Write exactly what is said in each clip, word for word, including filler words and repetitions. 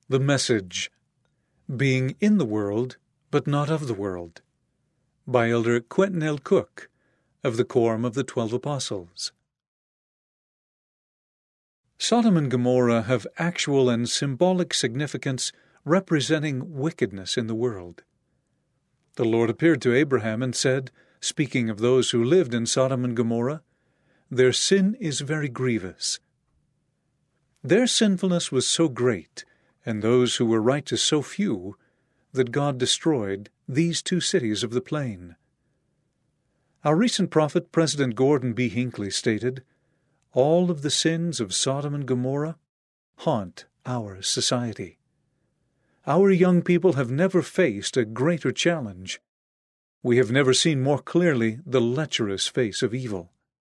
The Message, Being in the World, but Not of the World, by Elder Quentin L. Cook, of the Quorum of the Twelve Apostles. Sodom and Gomorrah have actual and symbolic significance representing wickedness in the world. The Lord appeared to Abraham and said, speaking of those who lived in Sodom and Gomorrah, "Their sin is very grievous." Their sinfulness was so great, and those who were righteous so few, that God destroyed these two cities of the plain. Our recent prophet, President Gordon B. Hinckley, stated, "All of the sins of Sodom and Gomorrah haunt our society." Our young people have never faced a greater challenge. We have never seen more clearly the lecherous face of evil.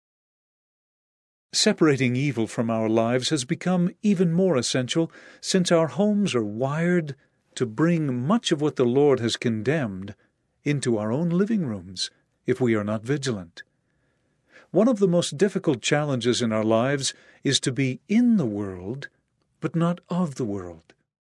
Separating evil from our lives has become even more essential since our homes are wired to bring much of what the Lord has condemned into our own living rooms if we are not vigilant. One of the most difficult challenges in our lives is to be in the world, but not of the world.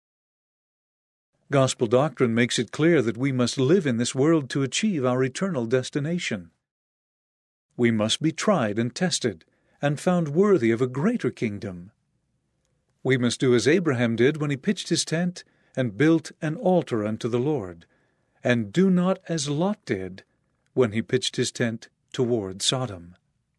Gospel doctrine makes it clear that we must live in this world to achieve our eternal destination. We must be tried and tested, and found worthy of a greater kingdom. We must do as Abraham did when he pitched his tent and built an altar unto the Lord, and do not as Lot did when he pitched his tent toward Sodom.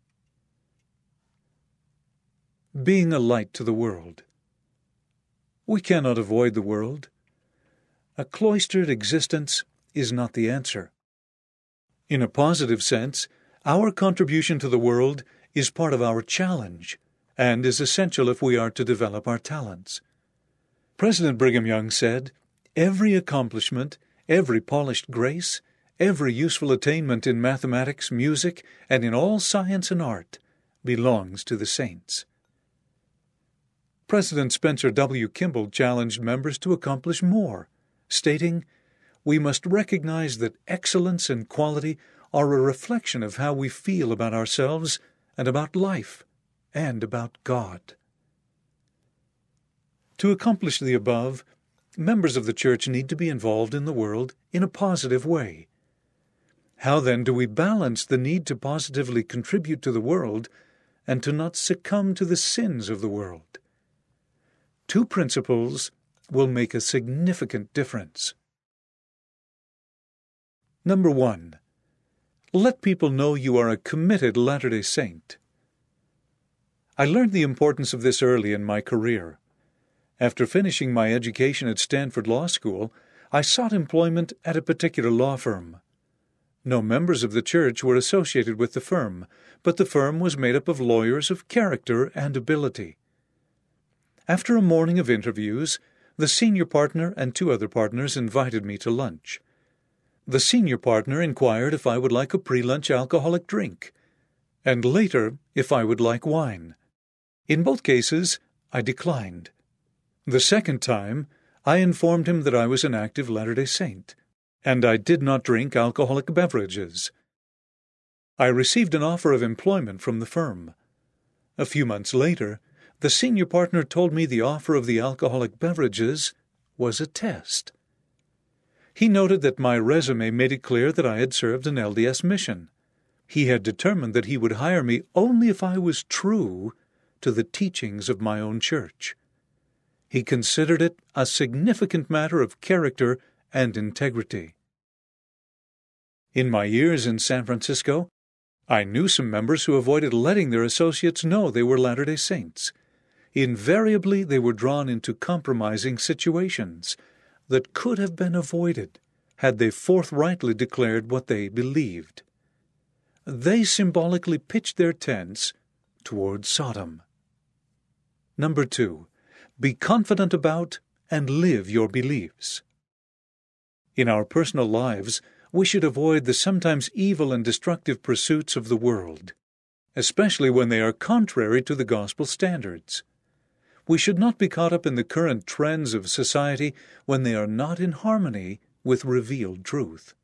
Being a light to the world. We cannot avoid the world. A cloistered existence is not the answer. In a positive sense, our contribution to the world is part of our challenge and is essential if we are to develop our talents. President Brigham Young said, "Every accomplishment, every polished grace, every useful attainment in mathematics, music, and in all science and art belongs to the saints." President Spencer W. Kimball challenged members to accomplish more, stating, "We must recognize that excellence and quality are a reflection of how we feel about ourselves and about life and about God." To accomplish the above, members of the church need to be involved in the world in a positive way. How then do we balance the need to positively contribute to the world and to not succumb to the sins of the world? Two principles will make a significant difference. Number one, let people know you are a committed Latter-day Saint. I learned the importance of this early in my career. After finishing my education at Stanford Law School, I sought employment at a particular law firm. No members of the church were associated with the firm, but the firm was made up of lawyers of character and ability. After a morning of interviews, the senior partner and two other partners invited me to lunch. The senior partner inquired if I would like a pre-lunch alcoholic drink, and later if I would like wine. In both cases, I declined. The second time, I informed him that I was an active Latter-day Saint, and I did not drink alcoholic beverages. I received an offer of employment from the firm. A few months later, the senior partner told me the offer of the alcoholic beverages was a test. He noted that my resume made it clear that I had served an L D S mission. He had determined that he would hire me only if I was true to the teachings of my own church. He considered it a significant matter of character and integrity. In my years in San Francisco, I knew some members who avoided letting their associates know they were Latter-day Saints. Invariably, they were drawn into compromising situations that could have been avoided had they forthrightly declared what they believed. They symbolically pitched their tents toward Sodom. Number two, be confident about and live your beliefs. In our personal lives, we should avoid the sometimes evil and destructive pursuits of the world, especially when they are contrary to the gospel standards. We should not be caught up in the current trends of society when they are not in harmony with revealed truth.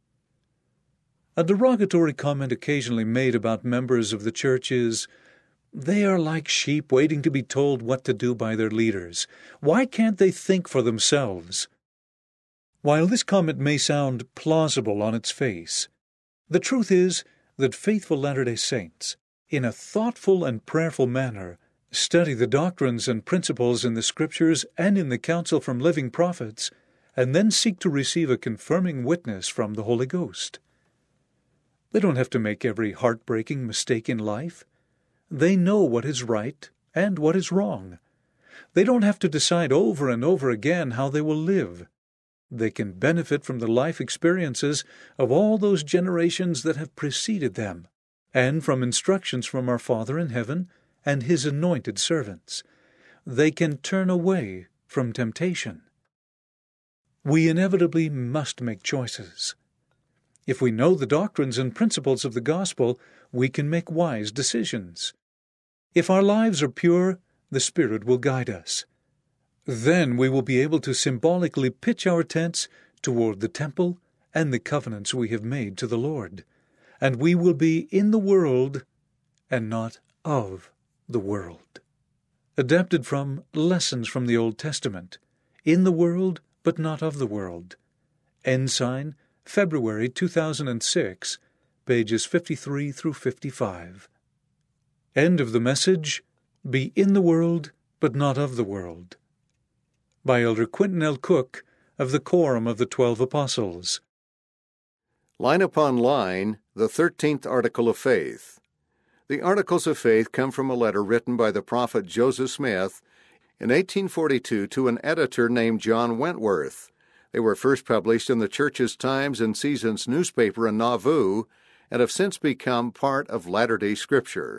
A derogatory comment occasionally made about members of the church is, They are like sheep waiting to be told what to do by their leaders. Why can't they think for themselves? While this comment may sound plausible on its face, the truth is that faithful Latter-day Saints, in a thoughtful and prayerful manner, study the doctrines and principles in the Scriptures and in the counsel from living prophets, and then seek to receive a confirming witness from the Holy Ghost. They don't have to make every heartbreaking mistake in life. They know what is right and what is wrong. They don't have to decide over and over again how they will live. They can benefit from the life experiences of all those generations that have preceded them, and from instructions from our Father in heaven and His anointed servants. They can turn away from temptation. We inevitably must make choices. If we know the doctrines and principles of the gospel, we can make wise decisions. If our lives are pure, the Spirit will guide us. Then we will be able to symbolically pitch our tents toward the temple and the covenants we have made to the Lord, and we will be in the world and not of the world. Adapted from Lessons from the Old Testament, In the World but Not of the World. Ensign, February two thousand six, pages fifty-three through fifty-five. End of the message, Be in the World but Not of the World, by Elder Quentin L. Cook of the Quorum of the Twelve Apostles. Line upon line, the thirteenth Article of Faith. The Articles of Faith come from a letter written by the prophet Joseph Smith in eighteen forty-two to an editor named John Wentworth. They were first published in the Church's Times and Seasons newspaper in Nauvoo and have since become part of Latter-day Scripture.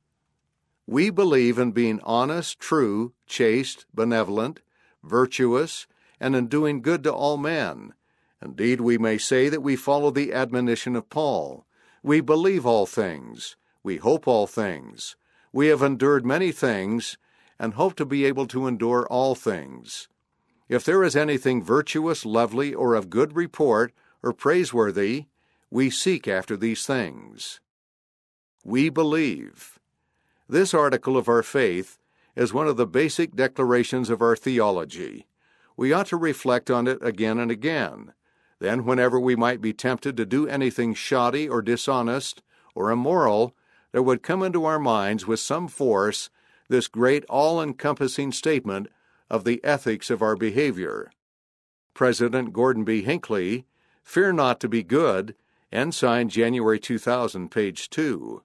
We believe in being honest, true, chaste, benevolent, virtuous, and in doing good to all men. Indeed, we may say that we follow the admonition of Paul. We believe all things. We hope all things. We have endured many things and hope to be able to endure all things. If there is anything virtuous, lovely, or of good report, or praiseworthy, we seek after these things. We believe. This article of our faith is one of the basic declarations of our theology. We ought to reflect on it again and again. Then, whenever we might be tempted to do anything shoddy or dishonest or immoral, there would come into our minds with some force this great all-encompassing statement of the ethics of our behavior. President Gordon B. Hinckley, Fear Not to Be Good, Ensign, January two thousand, page two.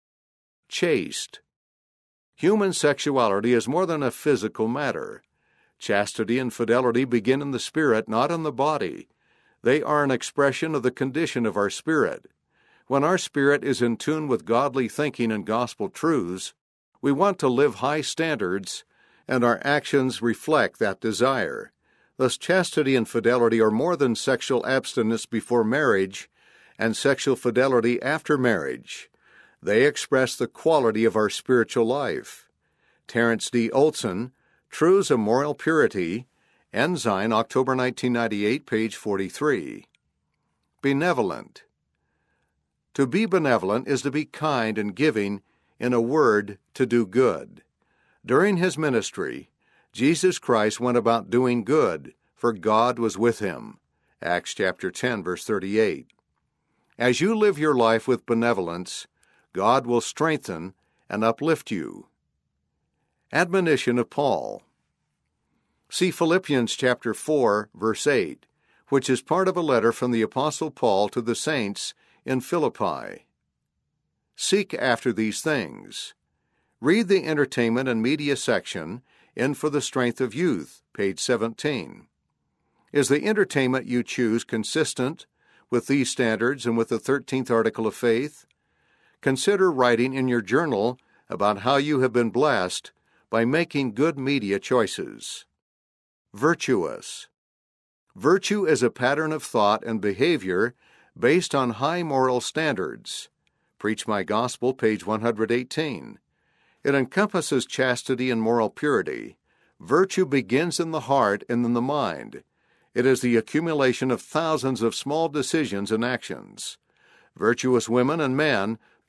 Chaste. Human sexuality is more than a physical matter. Chastity and fidelity begin in the spirit, not in the body. They are an expression of the condition of our spirit. When our spirit is in tune with godly thinking and gospel truths, we want to live high standards, and our actions reflect that desire. Thus, chastity and fidelity are more than sexual abstinence before marriage and sexual fidelity after marriage. They express the quality of our spiritual life. Terence D. Olson, Truths of Moral Purity, Ensign, October nineteen ninety-eight, page forty-three. Benevolent. To be benevolent is to be kind and giving, in a word, to do good. During his ministry, Jesus Christ went about doing good, for God was with him. Acts chapter ten, verse thirty-eight. As you live your life with benevolence, God will strengthen and uplift you. Admonition of Paul. See Philippians chapter four, verse eight, which is part of a letter from the Apostle Paul to the saints in Philippi. Seek after these things. Read the entertainment and media section in For the Strength of Youth, page seventeen. Is the entertainment you choose consistent with these standards and with the thirteenth Article of Faith? Consider writing in your journal about how you have been blessed by making good media choices. Virtuous. Virtue is a pattern of thought and behavior based on high moral standards. Preach My Gospel, page one hundred eighteen. It encompasses chastity and moral purity. Virtue begins in the heart and in the mind. It is the accumulation of thousands of small decisions and actions. Virtuous women and men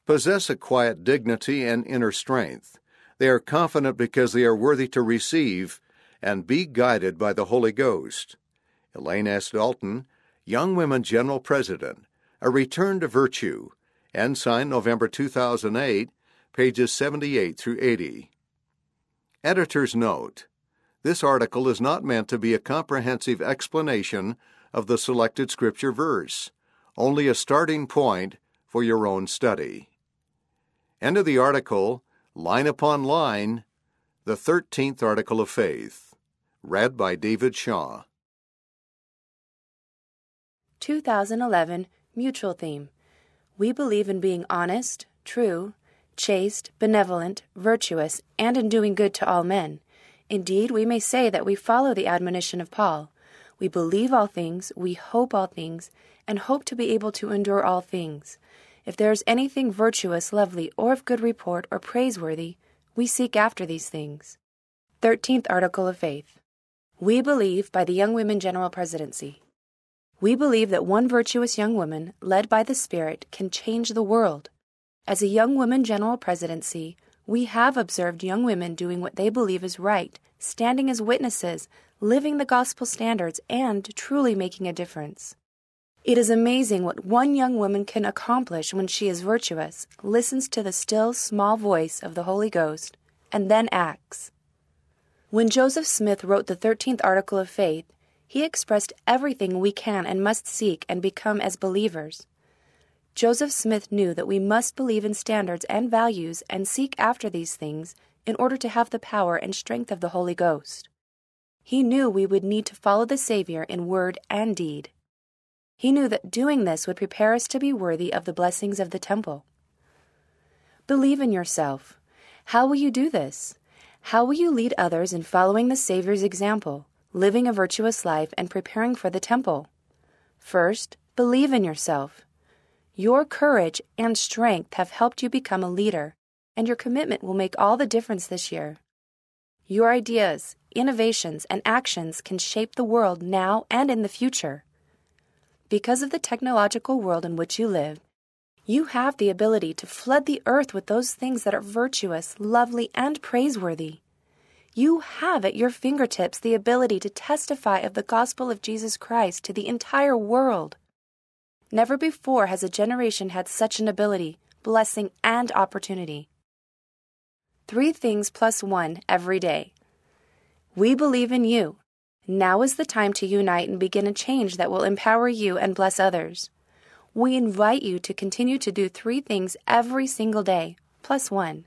possess a quiet dignity and inner strength. They are confident because they are worthy to receive and be guided by the Holy Ghost. Elaine S. Dalton, Young Women General President, A Return to Virtue, Ensign, November two thousand eight, pages seventy-eight through eighty. Editor's note: this article is not meant to be a comprehensive explanation of the selected scripture verse, only a starting point for your own study. End of the article, line upon line, the thirteenth Article of Faith. Read by David Shaw. two thousand eleven Mutual Theme. We believe in being honest, true, chaste, benevolent, virtuous, and in doing good to all men. Indeed, we may say that we follow the admonition of Paul. We believe all things, we hope all things, and hope to be able to endure all things. If there is anything virtuous, lovely, or of good report, or praiseworthy, we seek after these things. thirteenth Article of Faith. We believe by the Young Women General Presidency. We believe that one virtuous young woman, led by the Spirit, can change the world. As a Young Women General Presidency, we have observed young women doing what they believe is right, standing as witnesses, living the gospel standards, and truly making a difference. It is amazing what one young woman can accomplish when she is virtuous, listens to the still, small voice of the Holy Ghost, and then acts. When Joseph Smith wrote the thirteenth Article of Faith, he expressed everything we can and must seek and become as believers. Joseph Smith knew that we must believe in standards and values and seek after these things in order to have the power and strength of the Holy Ghost. He knew we would need to follow the Savior in word and deed. He knew that doing this would prepare us to be worthy of the blessings of the temple. Believe in yourself. How will you do this? How will you lead others in following the Savior's example, living a virtuous life and preparing for the temple? First, believe in yourself. Your courage and strength have helped you become a leader, and your commitment will make all the difference this year. Your ideas, innovations, and actions can shape the world now and in the future. Because of the technological world in which you live, you have the ability to flood the earth with those things that are virtuous, lovely, and praiseworthy. You have at your fingertips the ability to testify of the gospel of Jesus Christ to the entire world. Never before has a generation had such an ability, blessing, and opportunity. Three things plus one every day. We believe in you. Now is the time to unite and begin a change that will empower you and bless others. We invite you to continue to do three things every single day, plus one.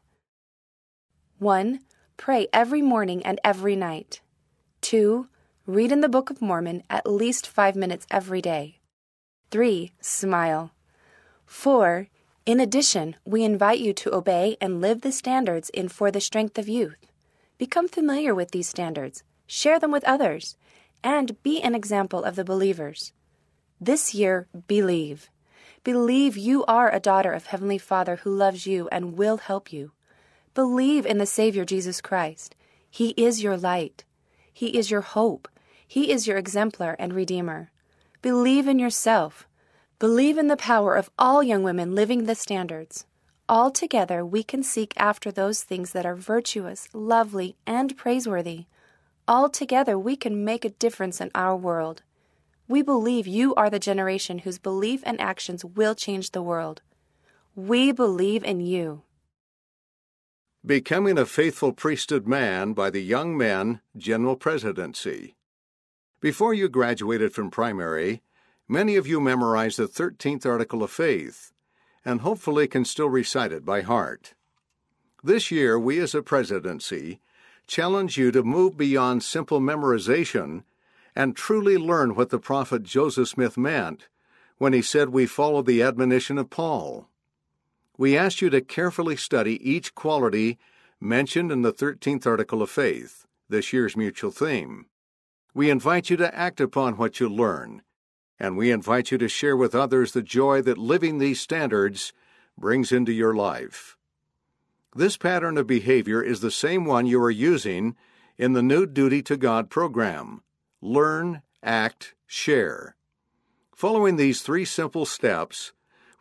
One, pray every morning and every night. Two, read in the Book of Mormon at least five minutes every day. Three, smile. Four, in addition, we invite you to obey and live the standards in For the Strength of Youth. Become familiar with these standards, share them with others, and be an example of the believers. This year, believe. Believe you are a daughter of Heavenly Father who loves you and will help you. Believe in the Savior Jesus Christ. He is your light. He is your hope. He is your exemplar and redeemer. Believe in yourself. Believe in the power of all young women living the standards. All together, we can seek after those things that are virtuous, lovely, and praiseworthy. All together, we can make a difference in our world. We believe you are the generation whose belief and actions will change the world. We believe in you. Becoming a Faithful Priesthood Man by the Young Men General Presidency. Before you graduated from primary, many of you memorized the thirteenth Article of Faith, and hopefully can still recite it by heart. This year, we as a presidency challenge you to move beyond simple memorization and truly learn what the prophet Joseph Smith meant when he said we follow the admonition of Paul. We ask you to carefully study each quality mentioned in the thirteenth Article of Faith, this year's mutual theme. We invite you to act upon what you learn, and we invite you to share with others the joy that living these standards brings into your life. This pattern of behavior is the same one you are using in the new Duty to God program. Learn, act, share. Following these three simple steps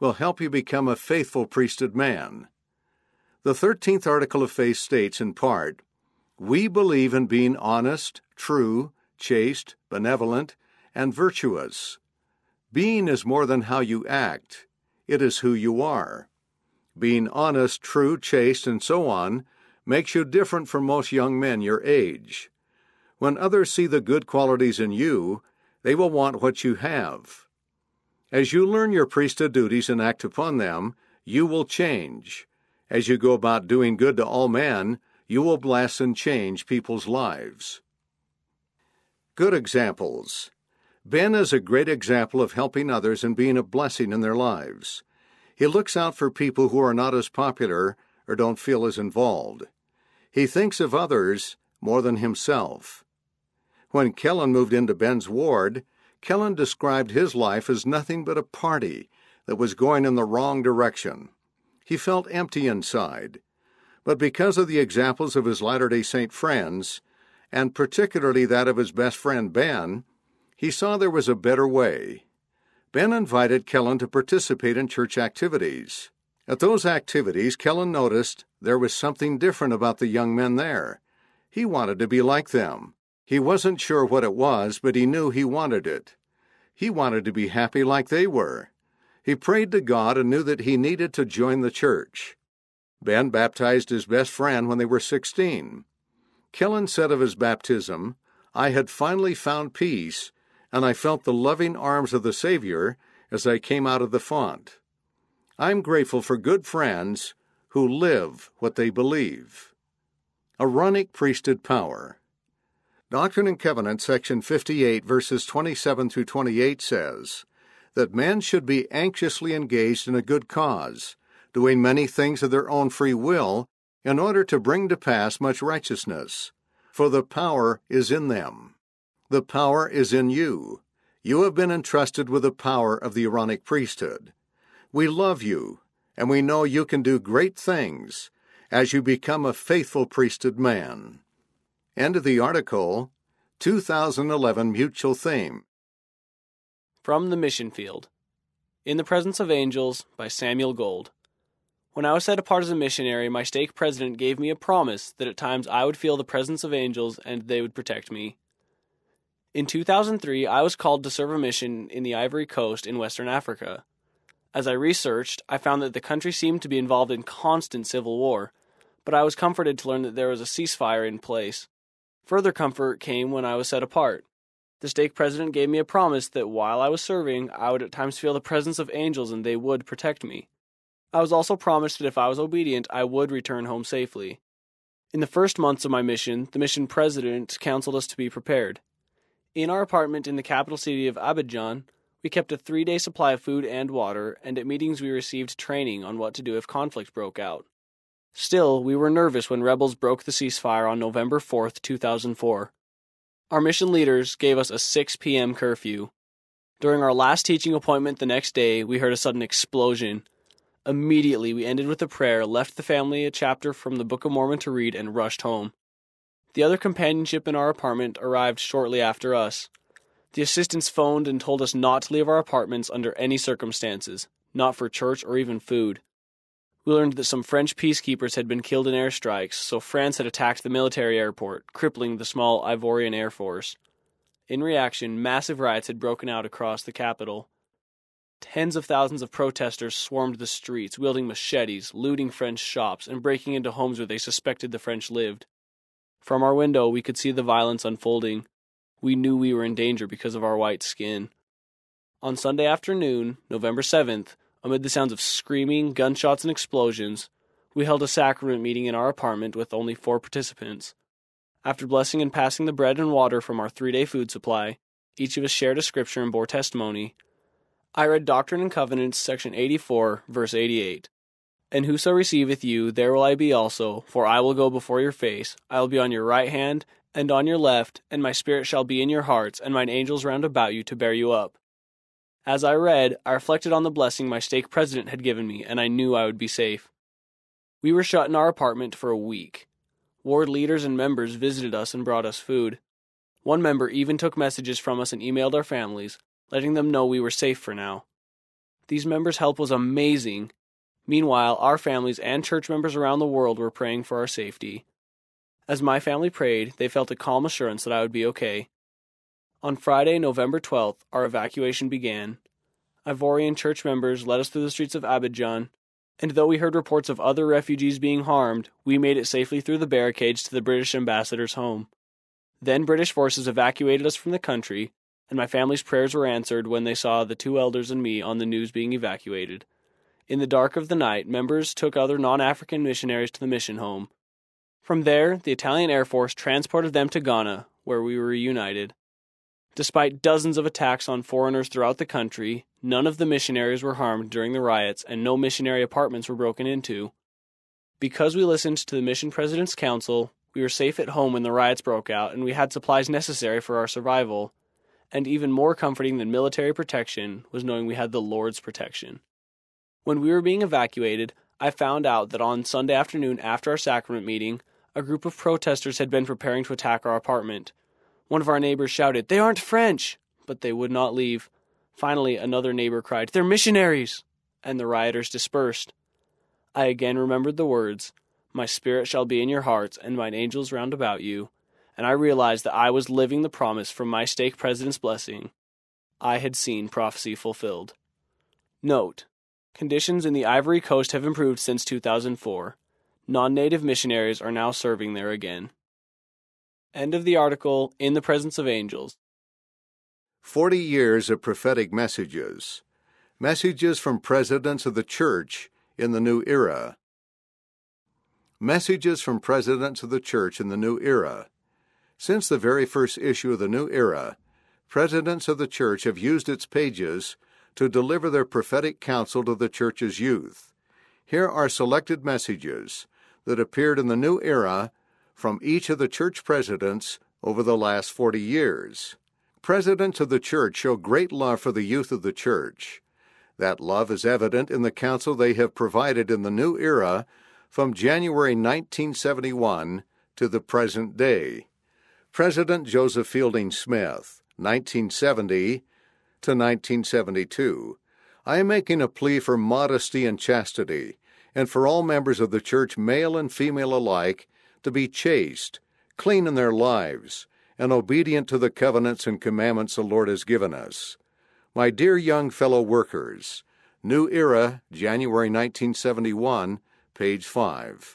will help you become a faithful priesthood man. The thirteenth Article of Faith states in part, "We believe in being honest, true, chaste, benevolent, and virtuous." Being is more than how you act. It is who you are. Being honest, true, chaste, and so on makes you different from most young men your age. When others see the good qualities in you, they will want what you have. As you learn your priesthood duties and act upon them, you will change. As you go about doing good to all men, you will bless and change people's lives. Good examples. Ben is a great example of helping others and being a blessing in their lives. He looks out for people who are not as popular or don't feel as involved. He thinks of others more than himself. When Kellen moved into Ben's ward, Kellen described his life as nothing but a party that was going in the wrong direction. He felt empty inside. But because of the examples of his Latter-day Saint friends, and particularly that of his best friend Ben, he saw there was a better way. Ben invited Kellen to participate in church activities. At those activities, Kellen noticed there was something different about the young men there. He wanted to be like them. He wasn't sure what it was, but he knew he wanted it. He wanted to be happy like they were. He prayed to God and knew that he needed to join the church. Ben baptized his best friend when they were sixteen. Kellen said of his baptism, "I had finally found peace, and I felt the loving arms of the Savior as I came out of the font." I'm grateful for good friends who live what they believe. Aaronic priesthood power. Doctrine and Covenants, section fifty-eight, verses twenty-seven through twenty-eight says that men should be anxiously engaged in a good cause, doing many things of their own free will, in order to bring to pass much righteousness. For the power is in them. The power is in you. You have been entrusted with the power of the Aaronic priesthood. We love you, and we know you can do great things as you become a faithful priesthood man. End of the article, two thousand eleven Mutual Theme. From the Mission Field. In the Presence of Angels by Samuel Gold. When I was set apart as a missionary, my stake president gave me a promise that at times I would feel the presence of angels and they would protect me. In two thousand three, I was called to serve a mission in the Ivory Coast in Western Africa. As I researched, I found that the country seemed to be involved in constant civil war, but I was comforted to learn that there was a ceasefire in place. Further comfort came when I was set apart. The stake president gave me a promise that while I was serving, I would at times feel the presence of angels and they would protect me. I was also promised that if I was obedient, I would return home safely. In the first months of my mission, the mission president counseled us to be prepared. In our apartment in the capital city of Abidjan, we kept a three-day supply of food and water, and at meetings we received training on what to do if conflict broke out. Still, we were nervous when rebels broke the ceasefire on November fourth, two thousand four. Our mission leaders gave us a six p.m. curfew. During our last teaching appointment the next day, we heard a sudden explosion. Immediately, we ended with a prayer, left the family a chapter from the Book of Mormon to read, and rushed home. The other companionship in our apartment arrived shortly after us. The assistants phoned and told us not to leave our apartments under any circumstances, not for church or even food. We learned that some French peacekeepers had been killed in airstrikes, so France had attacked the military airport, crippling the small Ivorian Air Force. In reaction, massive riots had broken out across the capital. Tens of thousands of protesters swarmed the streets, wielding machetes, looting French shops, and breaking into homes where they suspected the French lived. From our window, we could see the violence unfolding. We knew we were in danger because of our white skin. On Sunday afternoon, November seventh, amid the sounds of screaming, gunshots, and explosions, we held a sacrament meeting in our apartment with only four participants. After blessing and passing the bread and water from our three-day food supply, each of us shared a scripture and bore testimony. I read Doctrine and Covenants, section eighty-four, verse eighty-eight. And whoso receiveth you, there will I be also, for I will go before your face. I will be on your right hand, and on your left, and my spirit shall be in your hearts, and mine angels round about you to bear you up. As I read, I reflected on the blessing my stake president had given me, and I knew I would be safe. We were shut in our apartment for a week. Ward leaders and members visited us and brought us food. One member even took messages from us and emailed our families, letting them know we were safe for now. These members' help was amazing. Meanwhile, our families and church members around the world were praying for our safety. As my family prayed, they felt a calm assurance that I would be okay. On Friday, November twelfth, our evacuation began. Ivorian church members led us through the streets of Abidjan, and though we heard reports of other refugees being harmed, we made it safely through the barricades to the British ambassador's home. Then British forces evacuated us from the country, and my family's prayers were answered when they saw the two elders and me on the news being evacuated. In the dark of the night, members took other non-African missionaries to the mission home. From there, the Italian Air Force transported them to Ghana, where we were reunited. Despite dozens of attacks on foreigners throughout the country, none of the missionaries were harmed during the riots and no missionary apartments were broken into. Because we listened to the mission president's counsel, we were safe at home when the riots broke out and we had supplies necessary for our survival. And even more comforting than military protection was knowing we had the Lord's protection. When we were being evacuated, I found out that on Sunday afternoon after our sacrament meeting, a group of protesters had been preparing to attack our apartment. One of our neighbors shouted, "They aren't French!" But they would not leave. Finally, another neighbor cried, "They're missionaries!" And the rioters dispersed. I again remembered the words, "My spirit shall be in your hearts, and mine angels round about you," and I realized that I was living the promise from my stake president's blessing. I had seen prophecy fulfilled. Note: conditions in the Ivory Coast have improved since two thousand four. Non-native missionaries are now serving there again. End of the article, In the Presence of Angels. Forty years of prophetic messages. Messages from presidents of the church in the new era. Messages from presidents of the church in the new era. Since the very first issue of the new era, presidents of the church have used its pages to deliver their prophetic counsel to the church's youth. Here are selected messages that appeared in the new era from each of the church presidents over the last forty years. Presidents of the church show great love for the youth of the church. That love is evident in the counsel they have provided in the new era from January nineteen seventy-one to the present day. President Joseph Fielding Smith, nineteen seventy to nineteen seventy-two. I am making a plea for modesty and chastity, and for all members of the church, male and female alike, to be chaste, clean in their lives, and obedient to the covenants and commandments the Lord has given us. My dear young fellow workers, New Era, January nineteen seventy-one, page five.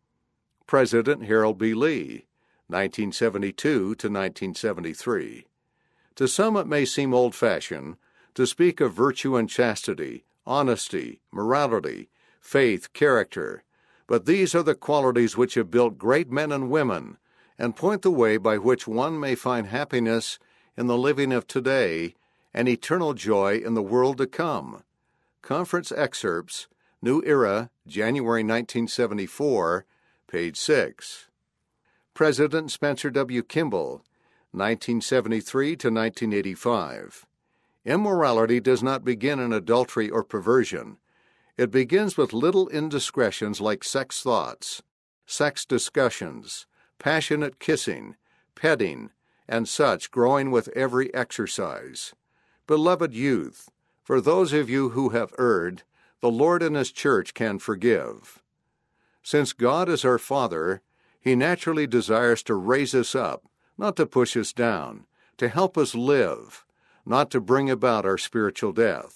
President Harold B. Lee, nineteen seventy-two to nineteen seventy-three. To some it may seem old-fashioned to speak of virtue and chastity, honesty, morality, faith, character, but these are the qualities which have built great men and women and point the way by which one may find happiness in the living of today and eternal joy in the world to come. Conference excerpts, New Era, January nineteen seventy-four, page six. President Spencer W. Kimball, nineteen seventy-three to nineteen eighty-five. Immorality does not begin in adultery or perversion. It begins with little indiscretions like sex thoughts, sex discussions, passionate kissing, petting, and such growing with every exercise. Beloved youth, for those of you who have erred, the Lord and His church can forgive. Since God is our Father, He naturally desires to raise us up, not to push us down, to help us live, not to bring about our spiritual death.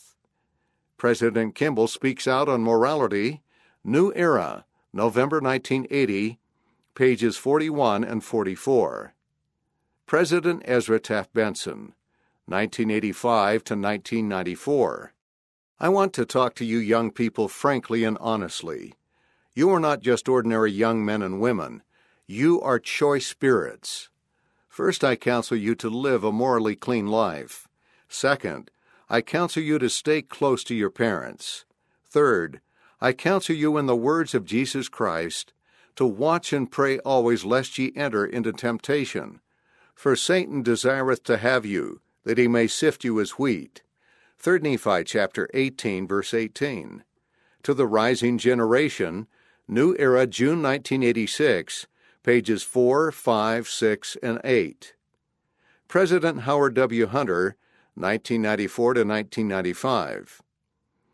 President Kimball speaks out on morality, New Era, November nineteen eighty, pages forty-one and forty-four. President Ezra Taft Benson, nineteen eighty-five to nineteen ninety-four. I want to talk to you young people frankly and honestly. You are not just ordinary young men and women. You are choice spirits. First, I counsel you to live a morally clean life. Second, I counsel you to stay close to your parents. Third, I counsel you in the words of Jesus Christ to watch and pray always lest ye enter into temptation. For Satan desireth to have you, that he may sift you as wheat. Third Nephi chapter eighteen, verse eighteen. To the rising generation, New Era, June nineteen eighty-six, pages four, five, six, and eight. President Howard W. Hunter, nineteen ninety-four to nineteen ninety-five.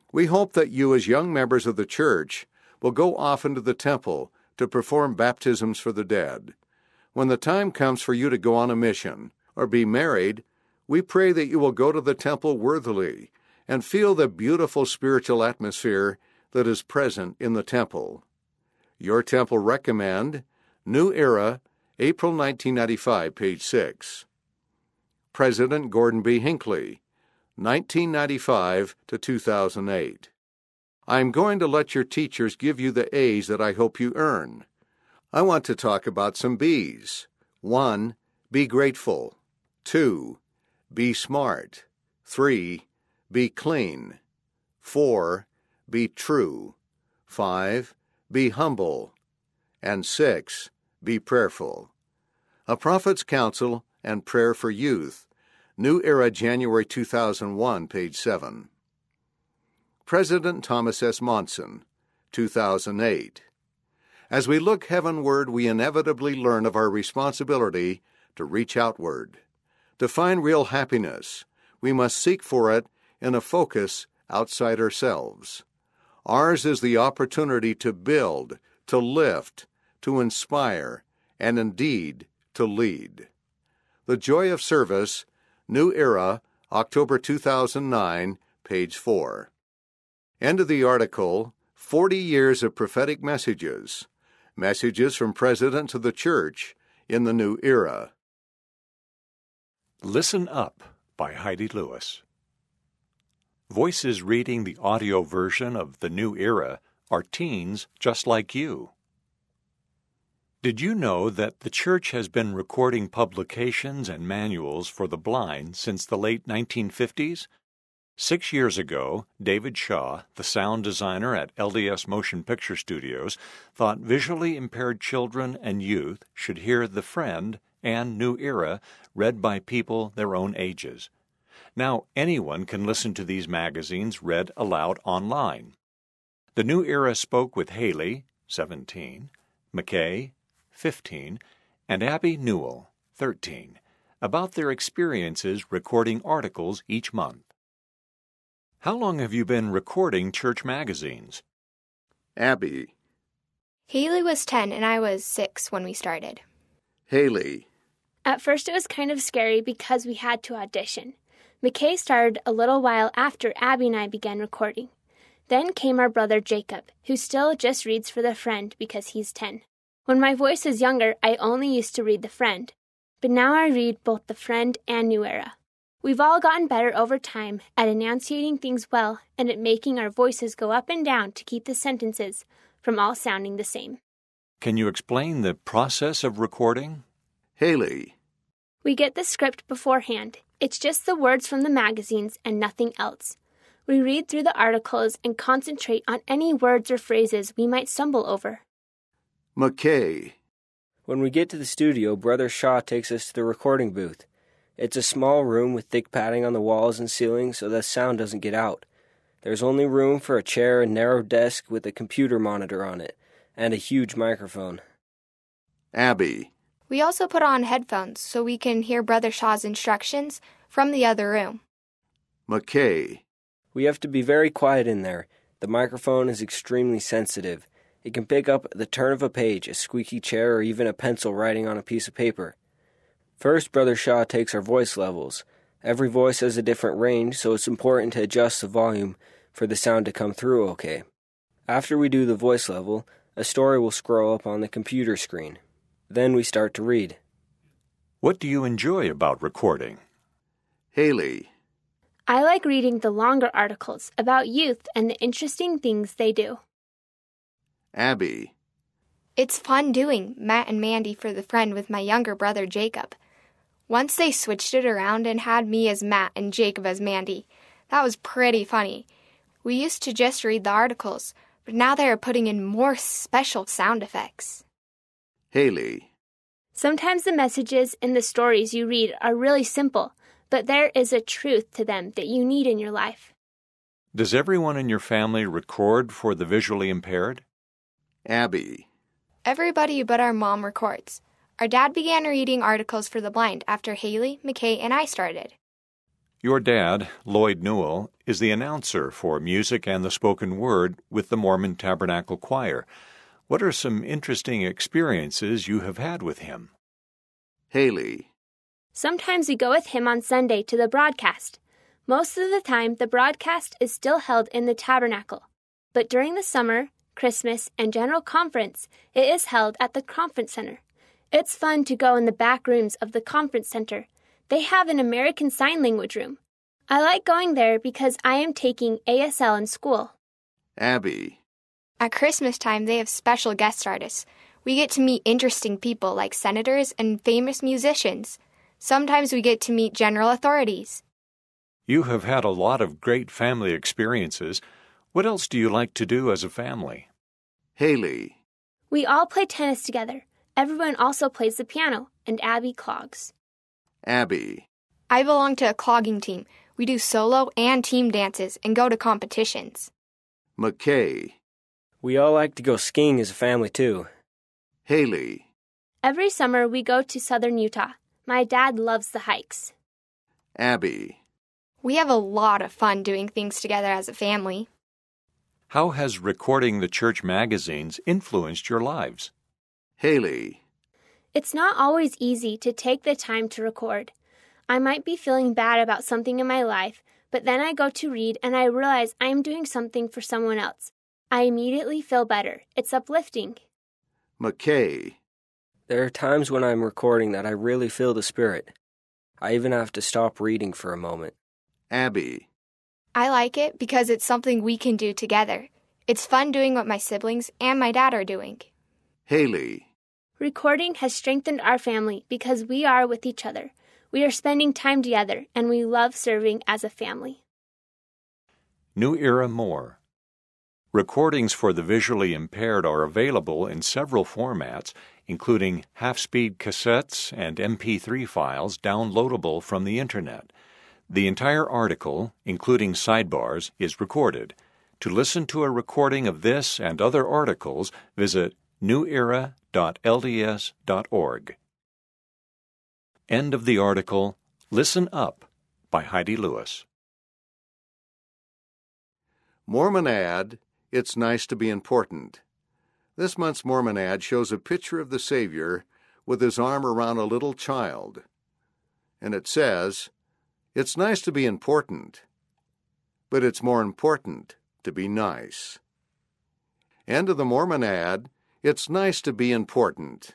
We hope that you, as young members of the church, will go often to the temple to perform baptisms for the dead. When the time comes for you to go on a mission or be married, we pray that you will go to the temple worthily and feel the beautiful spiritual atmosphere that is present in the temple. Your Temple Recommend, New Era, April nineteen ninety-five, page six. President Gordon B. Hinckley, nineteen ninety-five to two thousand eight. I am going to let your teachers give you the A's that I hope you earn. I want to talk about some B's. One, be grateful. Two, be smart. Three, be clean. Four, be true. Five, be humble. And six, be prayerful. A Prophet's Counsel and Prayer for Youth, New Era, January two thousand one, page seven. President Thomas S. Monson, two thousand eight. As we look heavenward, we inevitably learn of our responsibility to reach outward. To find real happiness, we must seek for it in a focus outside ourselves. Ours is the opportunity to build, to lift, to inspire, and indeed to lead. The Joy of Service, New Era, October two thousand nine, page four. End of the article, forty years of Prophetic Messages. Messages from Presidents of the Church in the New Era. Listen Up by Heidi Lewis. Voices reading the audio version of The New Era are teens just like you. Did you know that the Church has been recording publications and manuals for the blind since the late nineteen fifties? Six years ago, David Shaw, the sound designer at L D S Motion Picture Studios, thought visually impaired children and youth should hear The Friend and New Era read by people their own ages. Now anyone can listen to these magazines read aloud online. The New Era spoke with Haley, seventeen, McKay, fifteen, and Abby Newell, thirteen, about their experiences recording articles each month. How long have you been recording church magazines? Abby. Haley was ten and I was six when we started. Haley. At first it was kind of scary because we had to audition. McKay started a little while after Abby and I began recording. Then came our brother Jacob, who still just reads for The Friend because he's ten. When my voice was younger, I only used to read The Friend, but now I read both The Friend and New Era. We've all gotten better over time at enunciating things well and at making our voices go up and down to keep the sentences from all sounding the same. Can you explain the process of recording? Haley. We get the script beforehand. It's just the words from the magazines and nothing else. We read through the articles and concentrate on any words or phrases we might stumble over. McKay. When we get to the studio, Brother Shaw takes us to the recording booth. It's a small room with thick padding on the walls and ceiling so the sound doesn't get out. There's only room for a chair and narrow desk with a computer monitor on it, and a huge microphone. Abby. We also put on headphones so we can hear Brother Shaw's instructions from the other room. McKay. We have to be very quiet in there. The microphone is extremely sensitive. It can pick up the turn of a page, a squeaky chair, or even a pencil writing on a piece of paper. First, Brother Shaw takes our voice levels. Every voice has a different range, so it's important to adjust the volume for the sound to come through okay. After we do the voice level, a story will scroll up on the computer screen. Then we start to read. What do you enjoy about recording? Haley. I like reading the longer articles about youth and the interesting things they do. Abby. It's fun doing Matt and Mandy for The Friend with my younger brother Jacob. Once they switched it around and had me as Matt and Jacob as Mandy. That was pretty funny. We used to just read the articles, but now they are putting in more special sound effects. Haley. Sometimes the messages in the stories you read are really simple, but there is a truth to them that you need in your life. Does everyone in your family record for the visually impaired? Abby. Everybody but our mom records. Our dad began reading articles for the blind after Haley, McKay, and I started. Your dad, Lloyd Newell, is the announcer for music and the spoken word with the Mormon Tabernacle Choir. What are some interesting experiences you have had with him? Haley. Sometimes we go with him on Sunday to the broadcast. Most of the time, the broadcast is still held in the tabernacle. But during the summer, Christmas, and General Conference, it is held at the Conference Center. It's fun to go in the back rooms of the Conference Center. They have an American Sign Language room. I like going there because I am taking A S L in school. Abby. At Christmas time, they have special guest artists. We get to meet interesting people like senators and famous musicians. Sometimes we get to meet general authorities. You have had a lot of great family experiences. What else do you like to do as a family? Haley. We all play tennis together. Everyone also plays the piano, and Abby clogs. Abby. I belong to a clogging team. We do solo and team dances and go to competitions. McKay. We all like to go skiing as a family, too. Haley. Every summer we go to southern Utah. My dad loves the hikes. Abby. We have a lot of fun doing things together as a family. How has recording the church magazines influenced your lives? Haley. It's not always easy to take the time to record. I might be feeling bad about something in my life, but then I go to read and I realize I am doing something for someone else. I immediately feel better. It's uplifting. McKay. There are times when I'm recording that I really feel the Spirit. I even have to stop reading for a moment. Abby. I like it because it's something we can do together. It's fun doing what my siblings and my dad are doing. Haley. Recording has strengthened our family because we are with each other. We are spending time together, and we love serving as a family. New Era More. Recordings for the visually impaired are available in several formats, including half-speed cassettes and M P three files downloadable from the Internet. The entire article, including sidebars, is recorded. To listen to a recording of this and other articles, visit new era dot l d s dot org. End of the article. Listen Up by Heidi Lewis. Mormon ad, It's Nice to Be Important. This month's Mormon ad shows a picture of the Savior with his arm around a little child. And it says, "It's nice to be important, but it's more important to be nice." End of the Mormon ad, It's Nice to Be Important.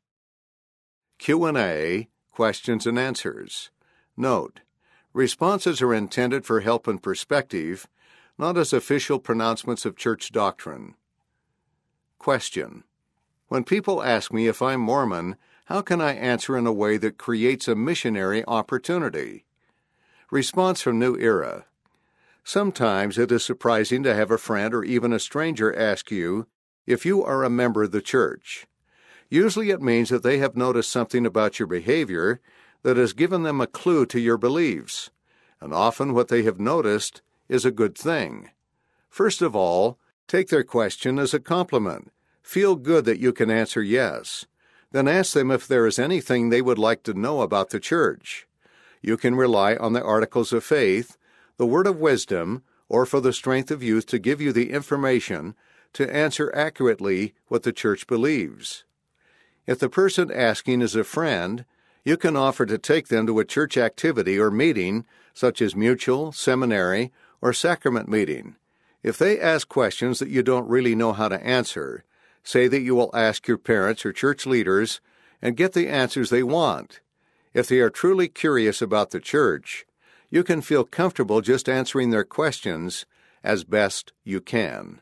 Q and A, Questions and Answers. Note: responses are intended for help and perspective, not as official pronouncements of church doctrine. Question: when people ask me if I'm Mormon, how can I answer in a way that creates a missionary opportunity? Response from New Era: sometimes it is surprising to have a friend or even a stranger ask you if you are a member of the church. Usually it means that they have noticed something about your behavior that has given them a clue to your beliefs, and often what they have noticed is a good thing. First of all, take their question as a compliment. Feel good that you can answer yes. Then ask them if there is anything they would like to know about the church. You can rely on the Articles of Faith, the Word of Wisdom, or for the Strength of Youth to give you the information to answer accurately what the church believes. If the person asking is a friend, you can offer to take them to a church activity or meeting, such as mutual, seminary, or sacrament meeting. If they ask questions that you don't really know how to answer, say that you will ask your parents or church leaders and get the answers they want. If they are truly curious about the church, you can feel comfortable just answering their questions as best you can.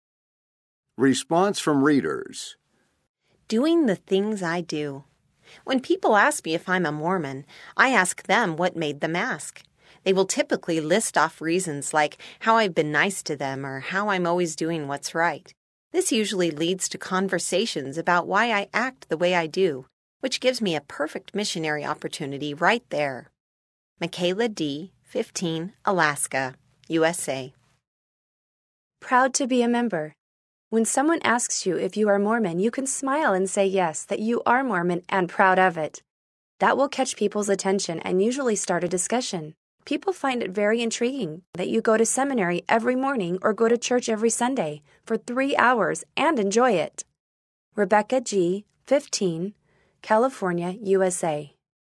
Response from readers. Doing the things I do. When people ask me if I'm a Mormon, I ask them what made them ask. They will typically list off reasons like how I've been nice to them or how I'm always doing what's right. This usually leads to conversations about why I act the way I do, which gives me a perfect missionary opportunity right there. Michaela D., fifteen, Alaska, U S A. Proud to be a member. When someone asks you if you are Mormon, you can smile and say yes, that you are Mormon and proud of it. That will catch people's attention and usually start a discussion. People find it very intriguing that you go to seminary every morning or go to church every Sunday for three hours and enjoy it. Rebecca G., fifteen, California, U S A.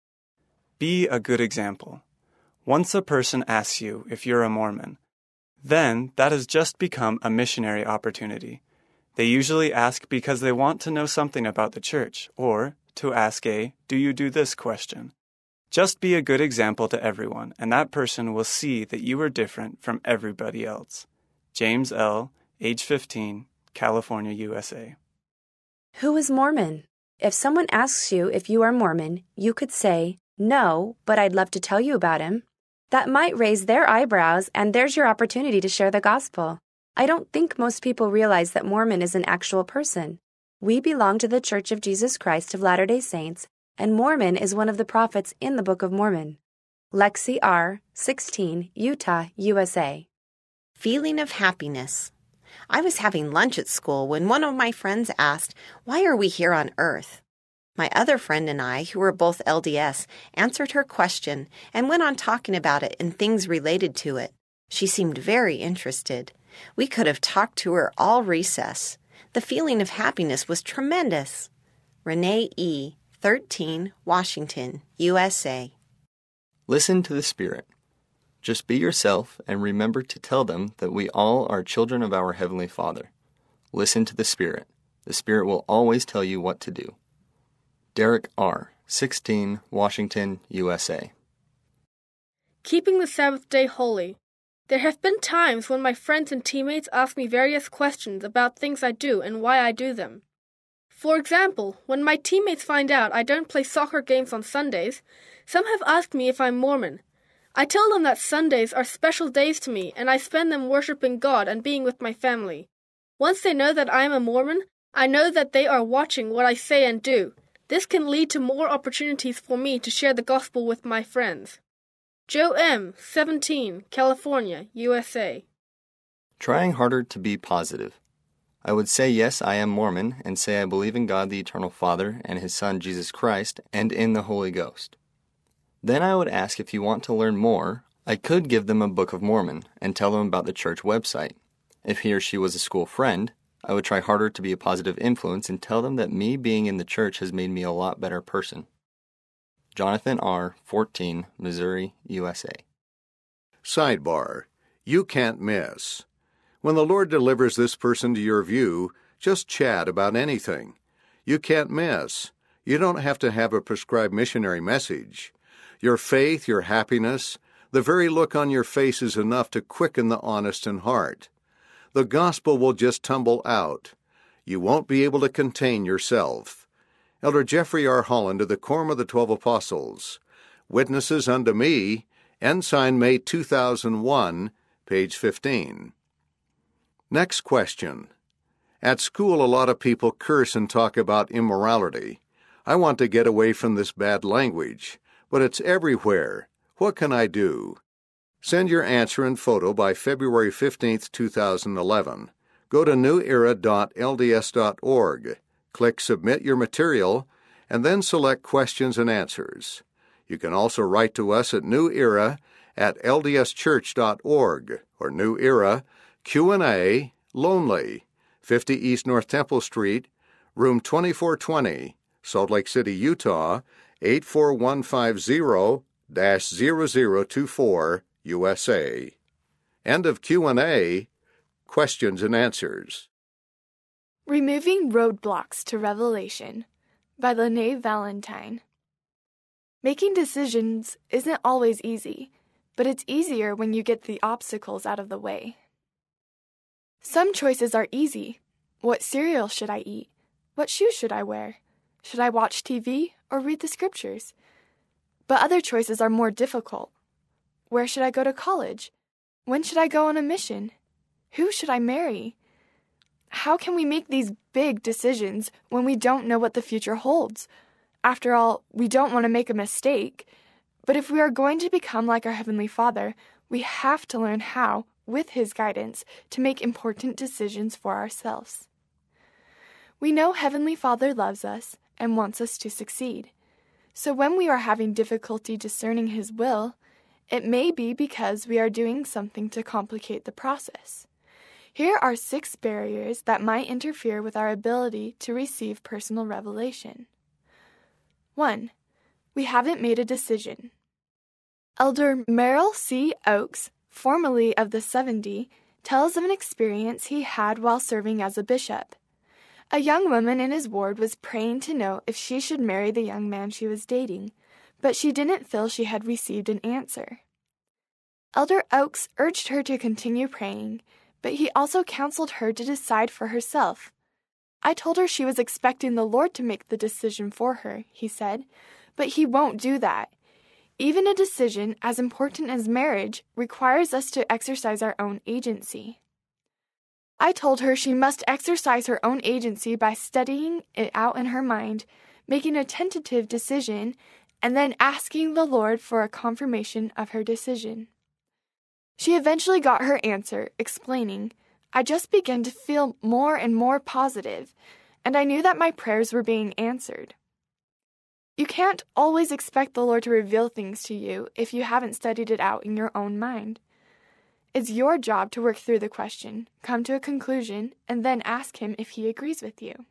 Be a good example. Once a person asks you if you're a Mormon, then that has just become a missionary opportunity. They usually ask because they want to know something about the church, or to ask a, "Do you do this?" question. Just be a good example to everyone, and that person will see that you are different from everybody else. James L., age fifteen, California, U S A. Who is Mormon? If someone asks you if you are Mormon, you could say, "No, but I'd love to tell you about him." That might raise their eyebrows, and there's your opportunity to share the gospel. I don't think most people realize that Mormon is an actual person. We belong to the Church of Jesus Christ of Latter-day Saints, and Mormon is one of the prophets in the Book of Mormon. Lexi R., sixteen, Utah, U S A. Feeling of happiness. I was having lunch at school when one of my friends asked, "Why are we here on earth?" My other friend and I, who were both L D S, answered her question and went on talking about it and things related to it. She seemed very interested. We could have talked to her all recess. The feeling of happiness was tremendous. Renee E., thirteen, Washington, U S A. Listen to the Spirit. Just be yourself and remember to tell them that we all are children of our Heavenly Father. Listen to the Spirit. The Spirit will always tell you what to do. Derek R., sixteen, Washington, U S A. Keeping the Sabbath day holy. There have been times when my friends and teammates ask me various questions about things I do and why I do them. For example, when my teammates find out I don't play soccer games on Sundays, some have asked me if I'm Mormon. I tell them that Sundays are special days to me and I spend them worshiping God and being with my family. Once they know that I am a Mormon, I know that they are watching what I say and do. This can lead to more opportunities for me to share the gospel with my friends. Joe M., seventeen, California, U S A. Trying harder to be positive. I would say yes, I am Mormon, and say I believe in God the Eternal Father and His Son Jesus Christ, and in the Holy Ghost. Then I would ask if you want to learn more. I could give them a Book of Mormon and tell them about the church website. If he or she was a school friend, I would try harder to be a positive influence and tell them that me being in the church has made me a lot better person. Jonathan R., fourteen, Missouri, U S A. Sidebar: You can't miss. When the Lord delivers this person to your view, just chat about anything. You can't miss. You don't have to have a prescribed missionary message. Your faith, your happiness, the very look on your face is enough to quicken the honest in heart. The gospel will just tumble out. You won't be able to contain yourself. Elder Jeffrey R. Holland of the Quorum of the Twelve Apostles. Witnesses unto me, Ensign, May two thousand one, page fifteen. Next question. At school, a lot of people curse and talk about immorality. I want to get away from this bad language, but it's everywhere. What can I do? Send your answer and photo by February fifteenth, two thousand eleven. Go to new era dot L D S dot org, click Submit Your Material, and then select Questions and Answers. You can also write to us at New Era at L D S church dot org or New Era, Q and A, Lonely, fifty East North Temple Street, room twenty-four twenty, Salt Lake City, Utah, eight four one five zero dash zero zero two four, U S A. End of Q and A. Questions and Answers. Removing Roadblocks to Revelation by Lene Valentine. Making decisions isn't always easy, but it's easier when you get the obstacles out of the way. Some choices are easy. What cereal should I eat? What shoes should I wear? Should I watch T V or read the scriptures? But other choices are more difficult. Where should I go to college? When should I go on a mission? Who should I marry? How can we make these big decisions when we don't know what the future holds? After all, we don't want to make a mistake. But if we are going to become like our Heavenly Father, we have to learn how, with His guidance, to make important decisions for ourselves. We know Heavenly Father loves us and wants us to succeed. So when we are having difficulty discerning His will, It may be because we are doing something to complicate the process. Here are six barriers that might interfere with our ability to receive personal revelation. one. We haven't made a decision. Elder Merrill C. Oakes, formerly of the seventy, tells of an experience he had while serving as a bishop. A young woman in his ward was praying to know if she should marry the young man she was dating, but she didn't feel she had received an answer. Elder Oakes urged her to continue praying, but he also counseled her to decide for herself. I told her she was expecting the Lord to make the decision for her, he said, but he won't do that. Even a decision as important as marriage requires us to exercise our own agency. I told her she must exercise her own agency by studying it out in her mind, making a tentative decision, and then asking the Lord for a confirmation of her decision. She eventually got her answer, explaining, I just began to feel more and more positive, and I knew that my prayers were being answered. You can't always expect the Lord to reveal things to you if you haven't studied it out in your own mind. It's your job to work through the question, come to a conclusion, and then ask Him if He agrees with you.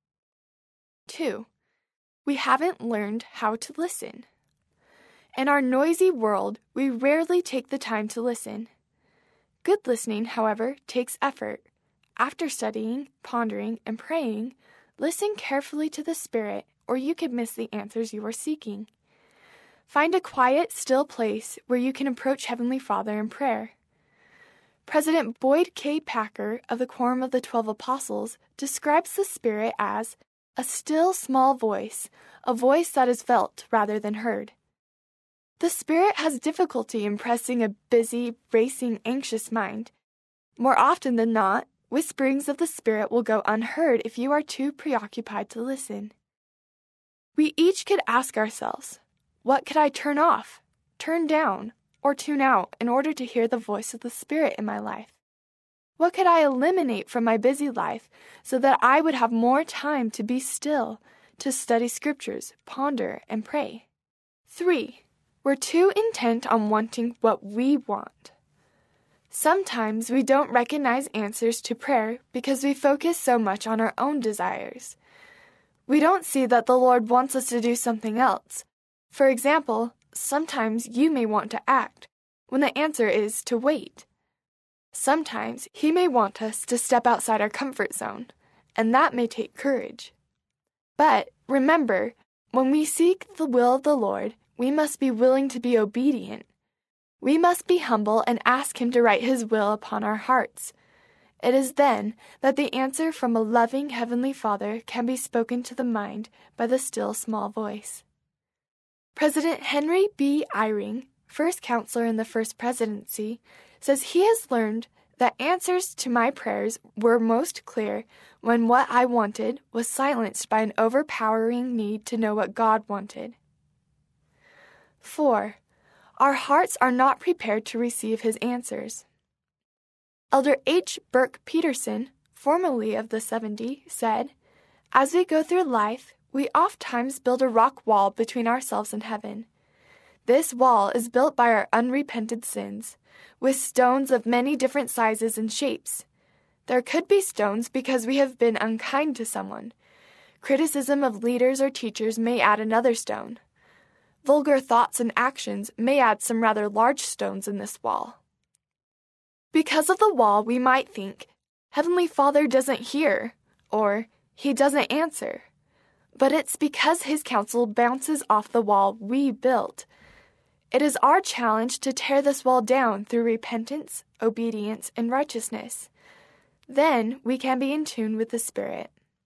two. We haven't learned how to listen. In our noisy world, we rarely take the time to listen. Good listening, however, takes effort. After studying, pondering, and praying, listen carefully to the Spirit, or you could miss the answers you are seeking. Find a quiet, still place where you can approach Heavenly Father in prayer. President Boyd K. Packer of the Quorum of the Twelve Apostles describes the Spirit as a still, small voice, a voice that is felt rather than heard. The Spirit has difficulty impressing a busy, racing, anxious mind. More often than not, whisperings of the Spirit will go unheard if you are too preoccupied to listen. We each could ask ourselves, what could I turn off, turn down, or tune out in order to hear the voice of the Spirit in my life? What could I eliminate from my busy life so that I would have more time to be still, to study scriptures, ponder, and pray? Three, we're too intent on wanting what we want. Sometimes we don't recognize answers to prayer because we focus so much on our own desires. We don't see that the Lord wants us to do something else. For example, sometimes you may want to act, when the answer is to wait. Sometimes He may want us to step outside our comfort zone, and that may take courage. But remember, when we seek the will of the Lord, we must be willing to be obedient. We must be humble and ask Him to write His will upon our hearts. It is then that the answer from a loving Heavenly Father can be spoken to the mind by the still small voice. President Henry B. Eyring, first counselor in the First Presidency, says he has learned that answers to my prayers were most clear when what I wanted was silenced by an overpowering need to know what God wanted. Four, our hearts are not prepared to receive His answers. Elder H. Burke Peterson, formerly of the seventy, said, as we go through life, we oftentimes build a rock wall between ourselves and heaven. This wall is built by our unrepented sins, with stones of many different sizes and shapes. There could be stones because we have been unkind to someone. Criticism of leaders or teachers may add another stone. Vulgar thoughts and actions may add some rather large stones in this wall. Because of the wall, we might think, Heavenly Father doesn't hear, or He doesn't answer. But it's because His counsel bounces off the wall we built. It is our challenge to tear this wall down through repentance, obedience, and righteousness. Then we can be in tune with the Spirit.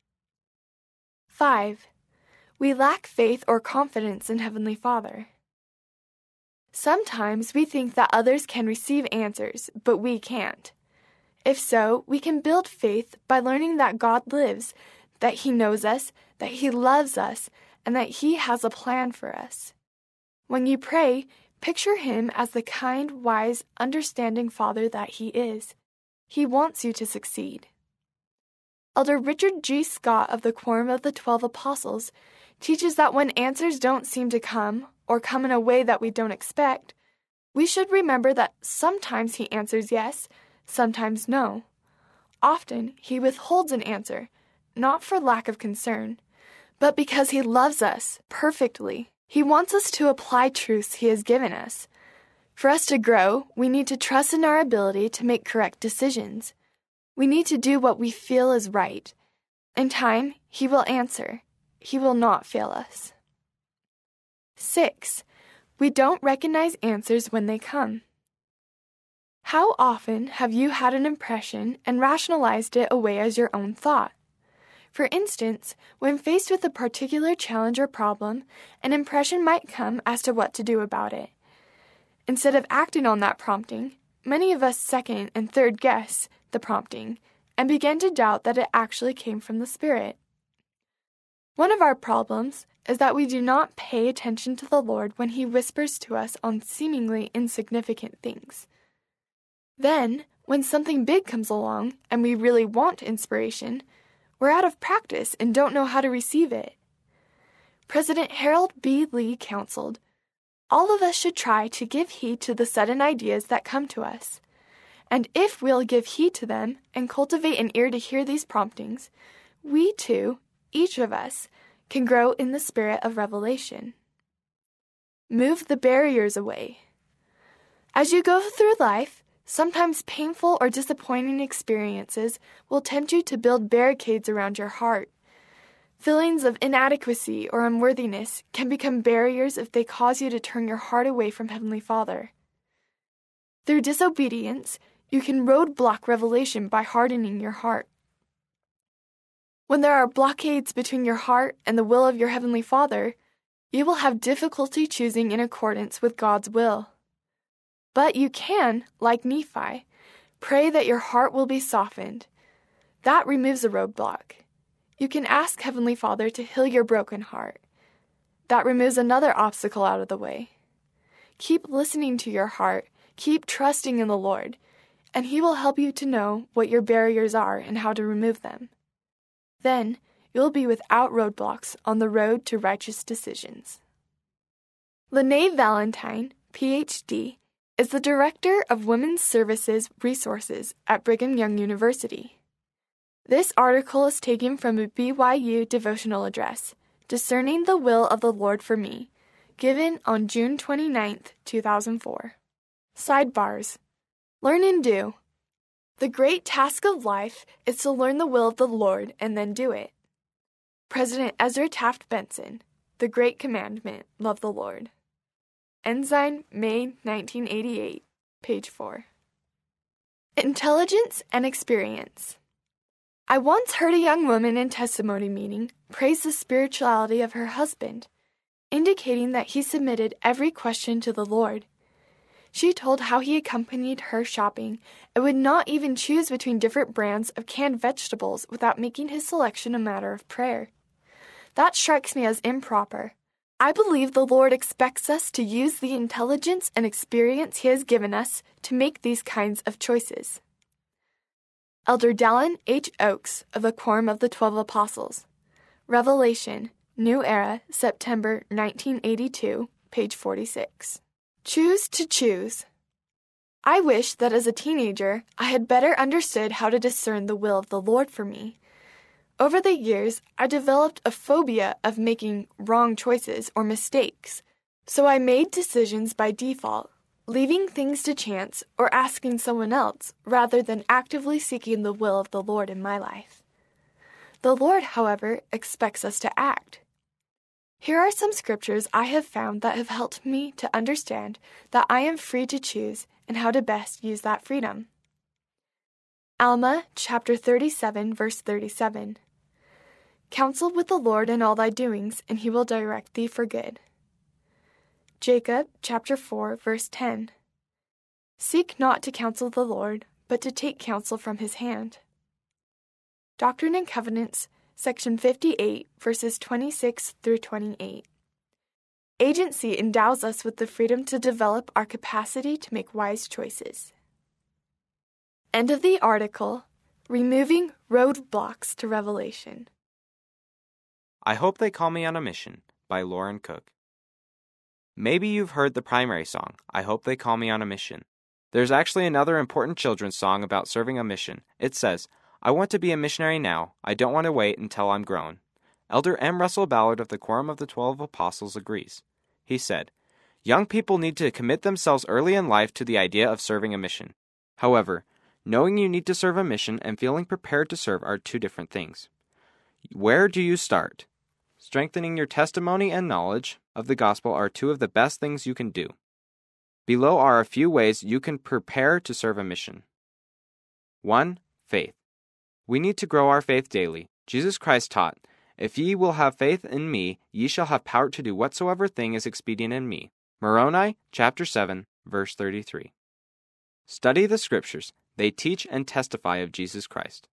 Five, we lack faith or confidence in Heavenly Father. Sometimes we think that others can receive answers, but we can't. If so, we can build faith by learning that God lives, that He knows us, that He loves us, and that He has a plan for us. When you pray, picture Him as the kind, wise, understanding Father that He is. He wants you to succeed. Elder Richard G. Scott of the Quorum of the Twelve Apostles teaches that when answers don't seem to come, or come in a way that we don't expect, We should remember that sometimes he answers yes, sometimes no. Often he withholds an answer, not for lack of concern, but because he loves us perfectly. He wants us to apply truths he has given us. For us to grow, we need to trust in our ability to make correct decisions. We need to do what we feel is right. In time, he will answer. He will not fail us. Six, we don't recognize answers when they come. How often have you had an impression and rationalized it away as your own thought? For instance, when faced with a particular challenge or problem, an impression might come as to what to do about it. Instead of acting on that prompting, many of us second and third guess the prompting and begin to doubt that it actually came from the Spirit. One of our problems is that we do not pay attention to the Lord when He whispers to us on seemingly insignificant things. Then, when something big comes along and we really want inspiration, we're out of practice and don't know how to receive it. President Harold B. Lee counseled, "All of us should try to give heed to the sudden ideas that come to us. And if we'll give heed to them and cultivate an ear to hear these promptings, we too, each of us, can grow in the spirit of revelation." Move the barriers away. As you go through life, sometimes painful or disappointing experiences will tempt you to build barricades around your heart. Feelings of inadequacy or unworthiness can become barriers if they cause you to turn your heart away from Heavenly Father. Through disobedience, you can roadblock revelation by hardening your heart. When there are blockades between your heart and the will of your Heavenly Father, you will have difficulty choosing in accordance with God's will. But you can, like Nephi, pray that your heart will be softened. That removes a roadblock. You can ask Heavenly Father to heal your broken heart. That removes another obstacle out of the way. Keep listening to your heart, keep trusting in the Lord, and He will help you to know what your barriers are and how to remove them. Then, you'll be without roadblocks on the road to righteous decisions. Lene Valentine, P H D, is the Director of Women's Services Resources at Brigham Young University. This article is taken from a B Y U devotional address, Discerning the Will of the Lord for Me, given on June twenty-ninth, two thousand four. Sidebars. Learn and do. The great task of life is to learn the will of the Lord and then do it. President Ezra Taft Benson, The Great Commandment, Love the Lord. Ensign, May nineteen eighty-eight, page four. Intelligence and experience. I once heard a young woman in testimony meeting praise the spirituality of her husband, indicating that he submitted every question to the Lord. She told how he accompanied her shopping and would not even choose between different brands of canned vegetables without making his selection a matter of prayer. That strikes me as improper. I believe the Lord expects us to use the intelligence and experience He has given us to make these kinds of choices. Elder Dallin H. Oakes of the Quorum of the Twelve Apostles. Revelation, New Era, September nineteen eighty-two, page forty-six. Choose to choose. I wish that as a teenager I had better understood how to discern the will of the Lord for me. Over the years, I developed a phobia of making wrong choices or mistakes, so I made decisions by default, leaving things to chance or asking someone else rather than actively seeking the will of the Lord in my life. The Lord, however, expects us to act. Here are some scriptures I have found that have helped me to understand that I am free to choose and how to best use that freedom. Alma, chapter thirty-seven, verse thirty-seven. Counsel with the Lord in all thy doings, and He will direct thee for good. Jacob, chapter four, verse ten. Seek not to counsel the Lord, but to take counsel from His hand. Doctrine and Covenants, section fifty-eight, verses twenty-six through twenty-eight. Agency endows us with the freedom to develop our capacity to make wise choices. End of the article, Removing Roadblocks to Revelation. I Hope They Call Me on a Mission by Lauren Cook. Maybe you've heard the primary song, I Hope They Call Me on a Mission. There's actually another important children's song about serving a mission. It says, I want to be a missionary now. I don't want to wait until I'm grown. Elder M. Russell Ballard of the Quorum of the Twelve Apostles agrees. He said, young people need to commit themselves early in life to the idea of serving a mission. However, knowing you need to serve a mission and feeling prepared to serve are two different things. Where do you start? Strengthening your testimony and knowledge of the gospel are two of the best things you can do. Below are a few ways you can prepare to serve a mission. one. Faith. We need to grow our faith daily. Jesus Christ taught, if ye will have faith in me, ye shall have power to do whatsoever thing is expedient in me. Moroni, chapter seven, verse thirty-three. Study the Scriptures. They teach and testify of Jesus Christ.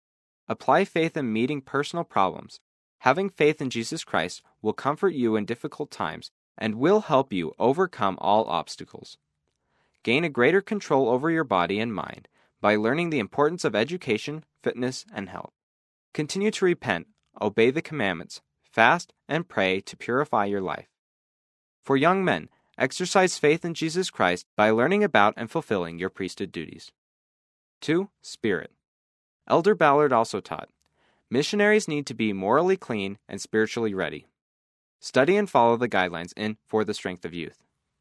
Apply faith in meeting personal problems. Having faith in Jesus Christ will comfort you in difficult times and will help you overcome all obstacles. Gain a greater control over your body and mind by learning the importance of education, fitness, and health. Continue to repent, obey the commandments, fast, and pray to purify your life. For young men, exercise faith in Jesus Christ by learning about and fulfilling your priesthood duties. two. Spirit. Elder Ballard also taught, missionaries need to be morally clean and spiritually ready. Study and follow the guidelines in For the Strength of Youth.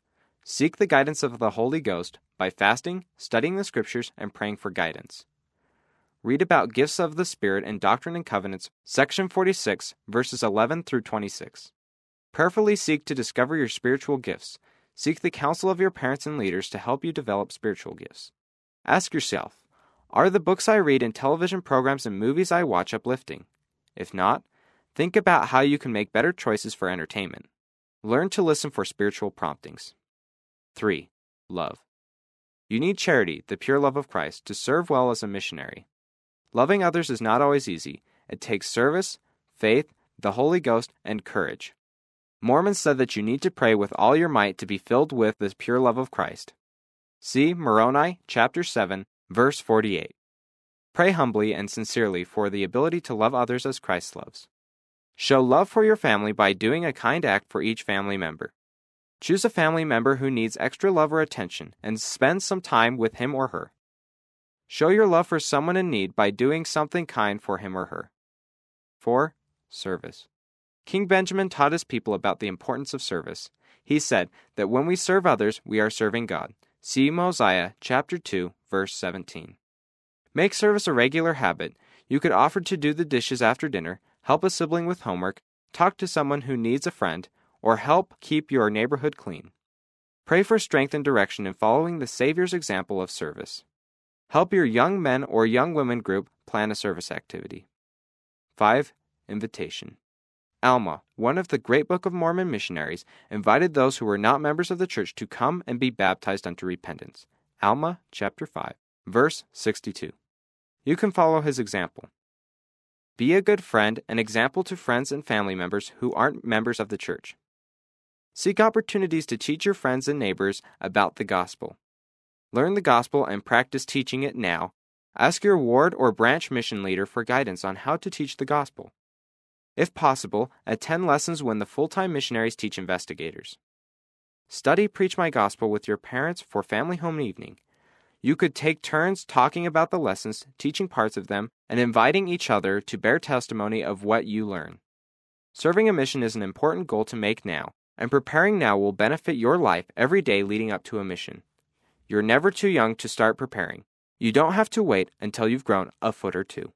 Seek the guidance of the Holy Ghost by fasting, studying the Scriptures, and praying for guidance. Read about gifts of the Spirit in Doctrine and Covenants, section forty-six, verses eleven through twenty-six. Prayerfully seek to discover your spiritual gifts. Seek the counsel of your parents and leaders to help you develop spiritual gifts. Ask yourself, are the books I read and television programs and movies I watch uplifting? If not, think about how you can make better choices for entertainment. Learn to listen for spiritual promptings. three. Love. You need charity, the pure love of Christ, to serve well as a missionary. Loving others is not always easy. It takes service, faith, the Holy Ghost, and courage. Mormon said that you need to pray with all your might to be filled with this pure love of Christ. See Moroni, chapter seven, verse forty-eight. Pray humbly and sincerely for the ability to love others as Christ loves. Show love for your family by doing a kind act for each family member. Choose a family member who needs extra love or attention and spend some time with him or her. Show your love for someone in need by doing something kind for him or her. four. Service. King Benjamin taught his people about the importance of service. He said that when we serve others, we are serving God. See Mosiah chapter two, verse seventeen. Make service a regular habit. You could offer to do the dishes after dinner, help a sibling with homework, talk to someone who needs a friend, or help keep your neighborhood clean. Pray for strength and direction in following the Savior's example of service. Help your young men or young women group plan a service activity. five. Invitation. Alma, one of the Great Book of Mormon missionaries, invited those who were not members of the church to come and be baptized unto repentance. Alma, chapter five, verse sixty-two. You can follow his example. Be a good friend and example to friends and family members who aren't members of the church. Seek opportunities to teach your friends and neighbors about the gospel. Learn the gospel and practice teaching it now. Ask your ward or branch mission leader for guidance on how to teach the gospel. If possible, attend lessons when the full-time missionaries teach investigators. Study Preach My Gospel with your parents for family home evening. You could take turns talking about the lessons, teaching parts of them, and inviting each other to bear testimony of what you learn. Serving a mission is an important goal to make now, and preparing now will benefit your life every day leading up to a mission. You're never too young to start preparing. You don't have to wait until you've grown a foot or two.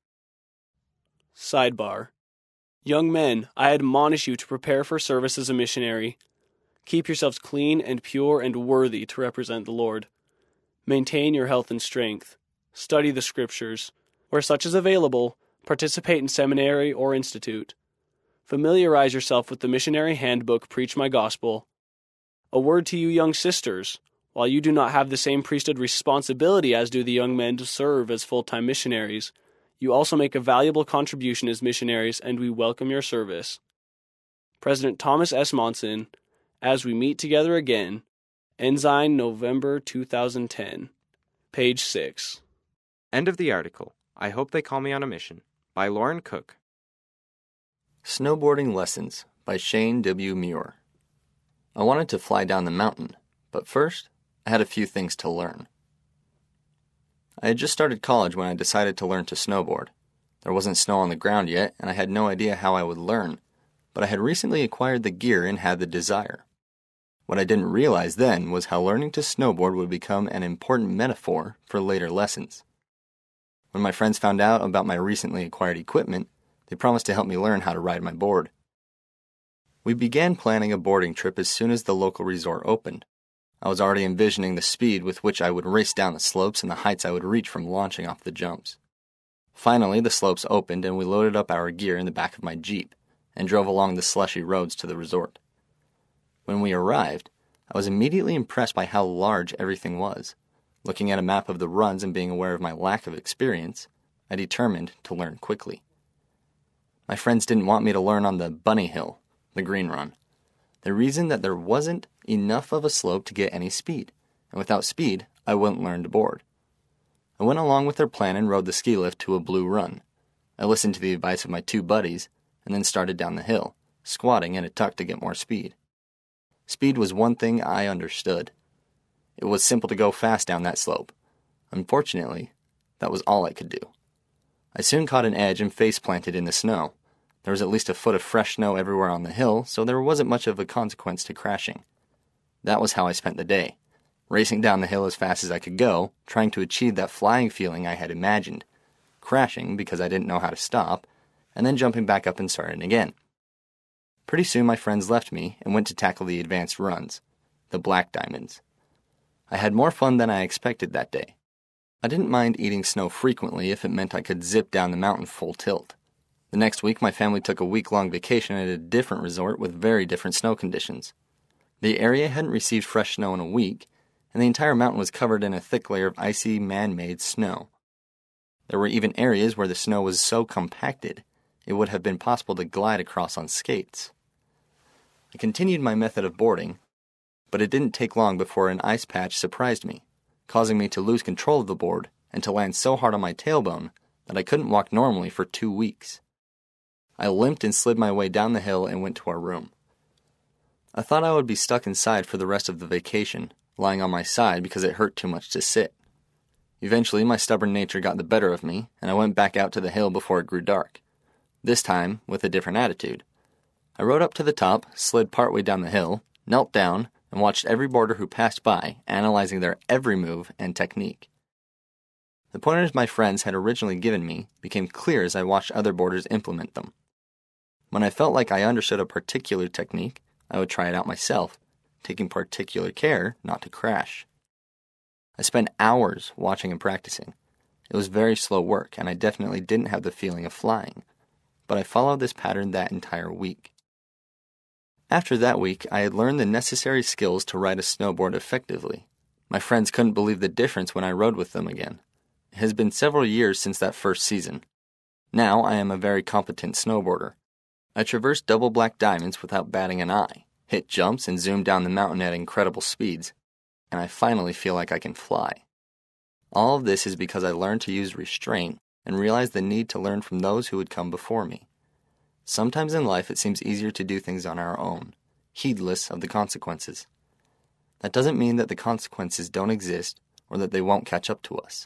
Sidebar. Young men, I admonish you to prepare for service as a missionary. Keep yourselves clean and pure and worthy to represent the Lord. Maintain your health and strength. Study the Scriptures. Where such is available, participate in seminary or institute. Familiarize yourself with the missionary handbook, Preach My Gospel. A word to you young sisters. While you do not have the same priesthood responsibility as do the young men to serve as full-time missionaries, you also make a valuable contribution as missionaries, and we welcome your service. President Thomas S. Monson, As We Meet Together Again, Ensign, November two thousand ten, page six. End of the article. I Hope They Call Me on a Mission, by Lauren Cook. Snowboarding Lessons by Shane W. Muir. I wanted to fly down the mountain, but first, I had a few things to learn. I had just started college when I decided to learn to snowboard. There wasn't snow on the ground yet, and I had no idea how I would learn, but I had recently acquired the gear and had the desire. What I didn't realize then was how learning to snowboard would become an important metaphor for later lessons. When my friends found out about my recently acquired equipment, they promised to help me learn how to ride my board. We began planning a boarding trip as soon as the local resort opened. I was already envisioning the speed with which I would race down the slopes and the heights I would reach from launching off the jumps. Finally, the slopes opened and we loaded up our gear in the back of my Jeep and drove along the slushy roads to the resort. When we arrived, I was immediately impressed by how large everything was. Looking at a map of the runs and being aware of my lack of experience, I determined to learn quickly. My friends didn't want me to learn on the bunny hill, the green run. The reason that there wasn't enough of a slope to get any speed, and without speed, I wouldn't learn to board. I went along with their plan and rode the ski lift to a blue run. I listened to the advice of my two buddies, and then started down the hill, squatting in a tuck to get more speed. Speed was one thing I understood. It was simple to go fast down that slope. Unfortunately, that was all I could do. I soon caught an edge and face planted in the snow. There was at least a foot of fresh snow everywhere on the hill, so there wasn't much of a consequence to crashing. That was how I spent the day, racing down the hill as fast as I could go, trying to achieve that flying feeling I had imagined, crashing because I didn't know how to stop, and then jumping back up and starting again. Pretty soon my friends left me and went to tackle the advanced runs, the black diamonds. I had more fun than I expected that day. I didn't mind eating snow frequently if it meant I could zip down the mountain full tilt. The next week, my family took a week-long vacation at a different resort with very different snow conditions. The area hadn't received fresh snow in a week, and the entire mountain was covered in a thick layer of icy, man-made snow. There were even areas where the snow was so compacted, it would have been possible to glide across on skates. I continued my method of boarding, but it didn't take long before an ice patch surprised me, causing me to lose control of the board and to land so hard on my tailbone that I couldn't walk normally for two weeks. I limped and slid my way down the hill and went to our room. I thought I would be stuck inside for the rest of the vacation, lying on my side because it hurt too much to sit. Eventually, my stubborn nature got the better of me, and I went back out to the hill before it grew dark, this time with a different attitude. I rode up to the top, slid partway down the hill, knelt down, and watched every boarder who passed by, analyzing their every move and technique. The pointers my friends had originally given me became clear as I watched other boarders implement them. When I felt like I understood a particular technique, I would try it out myself, taking particular care not to crash. I spent hours watching and practicing. It was very slow work, and I definitely didn't have the feeling of flying, but I followed this pattern that entire week. After that week, I had learned the necessary skills to ride a snowboard effectively. My friends couldn't believe the difference when I rode with them again. It has been several years since that first season. Now I am a very competent snowboarder. I traversed double black diamonds without batting an eye, hit jumps and zoomed down the mountain at incredible speeds, and I finally feel like I can fly. All of this is because I learned to use restraint and realized the need to learn from those who would come before me. Sometimes in life it seems easier to do things on our own, heedless of the consequences. That doesn't mean that the consequences don't exist or that they won't catch up to us.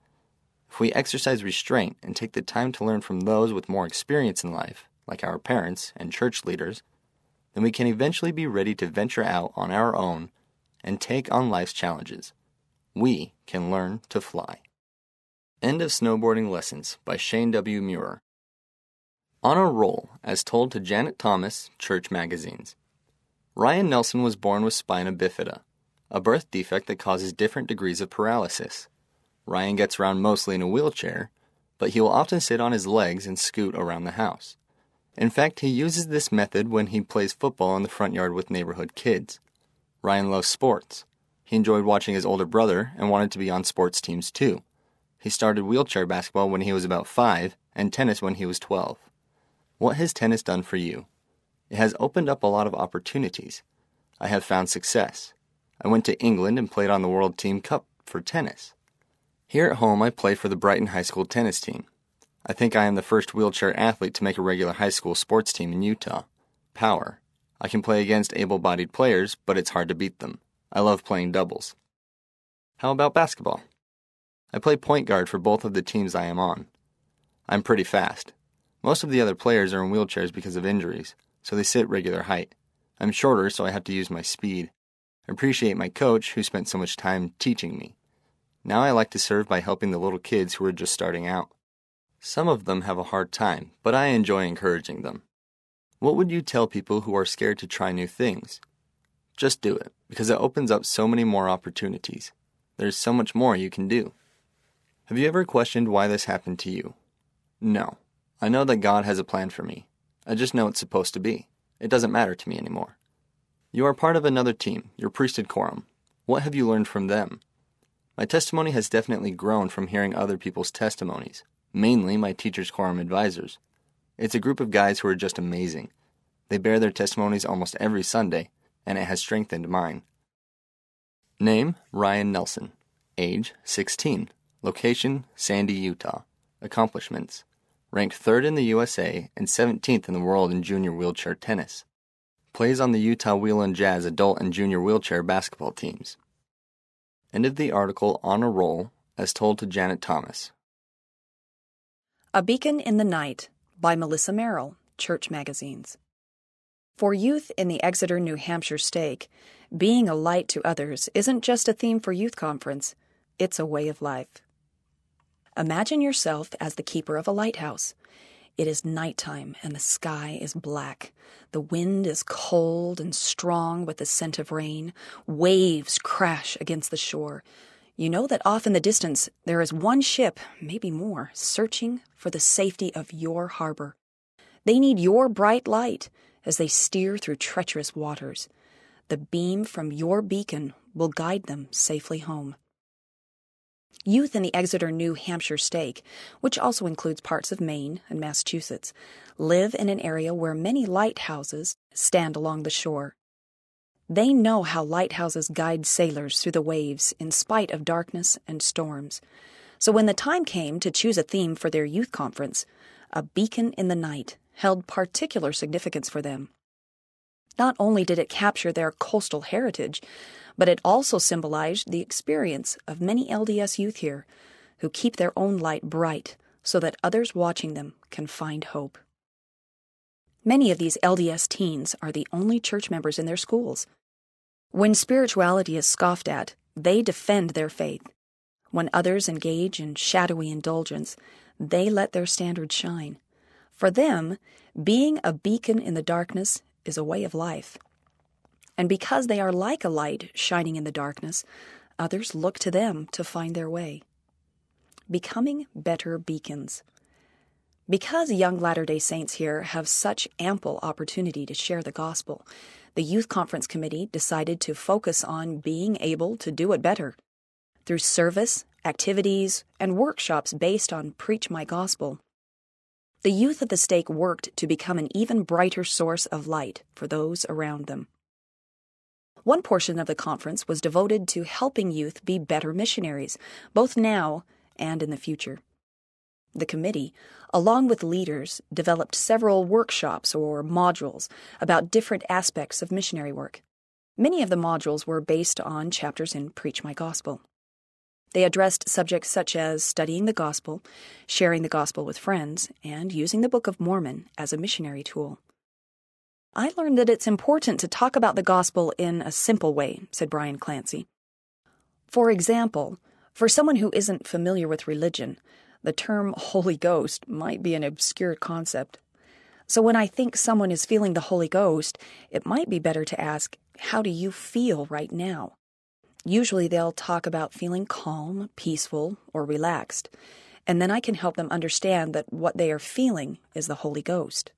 If we exercise restraint and take the time to learn from those with more experience in life, like our parents and church leaders, then we can eventually be ready to venture out on our own and take on life's challenges. We can learn to fly. End of Snowboarding Lessons by Shane W. Muir. On a Roll, as told to Janet Thomas, Church Magazines. Ryan Nelson was born with spina bifida, a birth defect that causes different degrees of paralysis. Ryan gets around mostly in a wheelchair, but he will often sit on his legs and scoot around the house. In fact, he uses this method when he plays football in the front yard with neighborhood kids. Ryan loves sports. He enjoyed watching his older brother and wanted to be on sports teams too. He started wheelchair basketball when he was about five and tennis when he was twelve. What has tennis done for you? It has opened up a lot of opportunities. I have found success. I went to England and played on the World Team Cup for tennis. Here at home, I play for the Brighton High School tennis team. I think I am the first wheelchair athlete to make a regular high school sports team in Utah. Power. I can play against able-bodied players, but it's hard to beat them. I love playing doubles. How about basketball? I play point guard for both of the teams I am on. I'm pretty fast. Most of the other players are in wheelchairs because of injuries, so they sit regular height. I'm shorter, so I have to use my speed. I appreciate my coach, who spent so much time teaching me. Now I like to serve by helping the little kids who are just starting out. Some of them have a hard time, but I enjoy encouraging them. What would you tell people who are scared to try new things? Just do it, because it opens up so many more opportunities. There's so much more you can do. Have you ever questioned why this happened to you? No. I know that God has a plan for me. I just know it's supposed to be. It doesn't matter to me anymore. You are part of another team, your priesthood quorum. What have you learned from them? My testimony has definitely grown from hearing other people's testimonies, mainly my teacher's quorum advisors. It's a group of guys who are just amazing. They bear their testimonies almost every Sunday, and it has strengthened mine. Name, Ryan Nelson. Age, sixteen. Location, Sandy, Utah. Accomplishments. Ranked third in the U S A and seventeenth in the world in junior wheelchair tennis. Plays on the Utah Wheel and Jazz adult and junior wheelchair basketball teams. End of the article On a Roll, as told to Janet Thomas. A Beacon in the Night by Melissa Merrill, Church Magazines. For youth in the Exeter, New Hampshire stake, being a light to others isn't just a theme for youth conference, it's a way of life. Imagine yourself as the keeper of a lighthouse. It is nighttime and the sky is black. The wind is cold and strong with the scent of rain. Waves crash against the shore. You know that off in the distance there is one ship, maybe more, searching for the safety of your harbor. They need your bright light as they steer through treacherous waters. The beam from your beacon will guide them safely home. Youth in the Exeter, New Hampshire stake, which also includes parts of Maine and Massachusetts, live in an area where many lighthouses stand along the shore. They know how lighthouses guide sailors through the waves in spite of darkness and storms. So when the time came to choose a theme for their youth conference, a beacon in the night held particular significance for them. Not only did it capture their coastal heritage, but it also symbolized the experience of many L D S youth here who keep their own light bright so that others watching them can find hope. Many of these L D S teens are the only church members in their schools. When spirituality is scoffed at, they defend their faith. When others engage in shadowy indulgence, they let their standards shine. For them, being a beacon in the darkness is a way of life. And because they are like a light shining in the darkness, others look to them to find their way. Becoming better beacons. Because young Latter-day Saints here have such ample opportunity to share the gospel, the Youth Conference Committee decided to focus on being able to do it better. Through service, activities, and workshops based on Preach My Gospel, the youth of the stake worked to become an even brighter source of light for those around them. One portion of the conference was devoted to helping youth be better missionaries, both now and in the future. The committee, along with leaders, developed several workshops or modules about different aspects of missionary work. Many of the modules were based on chapters in Preach My Gospel. They addressed subjects such as studying the gospel, sharing the gospel with friends, and using the Book of Mormon as a missionary tool. I learned that it's important to talk about the gospel in a simple way, said Brian Clancy. For example, for someone who isn't familiar with religion, the term Holy Ghost might be an obscure concept. So when I think someone is feeling the Holy Ghost, it might be better to ask, how do you feel right now? Usually they'll talk about feeling calm, peaceful, or relaxed, and then I can help them understand that what they are feeling is the Holy Ghost.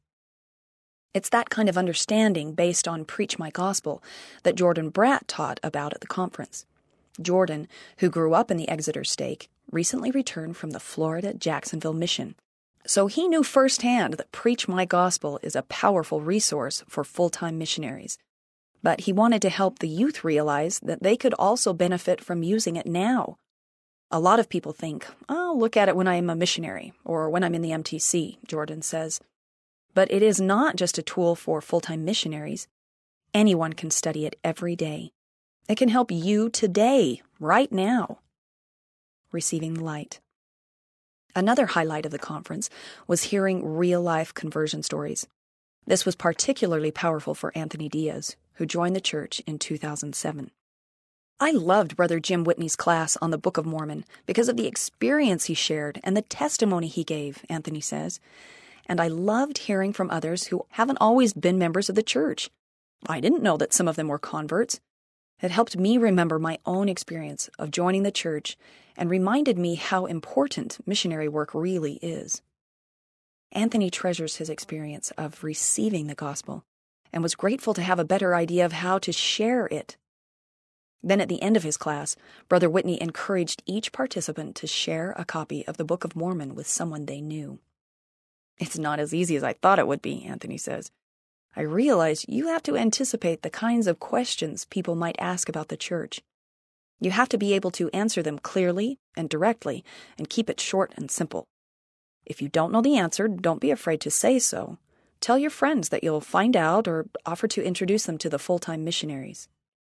It's that kind of understanding based on Preach My Gospel that Jordan Bratt taught about at the conference. Jordan, who grew up in the Exeter stake, recently returned from the Florida Jacksonville mission. So he knew firsthand that Preach My Gospel is a powerful resource for full-time missionaries. But he wanted to help the youth realize that they could also benefit from using it now. A lot of people think, I'll look at it when I'm a missionary or when I'm in the M T C, Jordan says. But it is not just a tool for full-time missionaries. Anyone can study it every day. It can help you today, right now. Receiving the light. Another highlight of the conference was hearing real-life conversion stories. This was particularly powerful for Anthony Diaz, who joined the church in two thousand seven. I loved Brother Jim Whitney's class on the Book of Mormon because of the experience he shared and the testimony he gave, Anthony says. And I loved hearing from others who haven't always been members of the church. I didn't know that some of them were converts. It helped me remember my own experience of joining the church and reminded me how important missionary work really is. Anthony treasures his experience of receiving the gospel and was grateful to have a better idea of how to share it. Then at the end of his class, Brother Whitney encouraged each participant to share a copy of the Book of Mormon with someone they knew. It's not as easy as I thought it would be, Anthony says. I realize you have to anticipate the kinds of questions people might ask about the church. You have to be able to answer them clearly and directly and keep it short and simple. If you don't know the answer, don't be afraid to say so. Tell your friends that you'll find out or offer to introduce them to the full-time missionaries.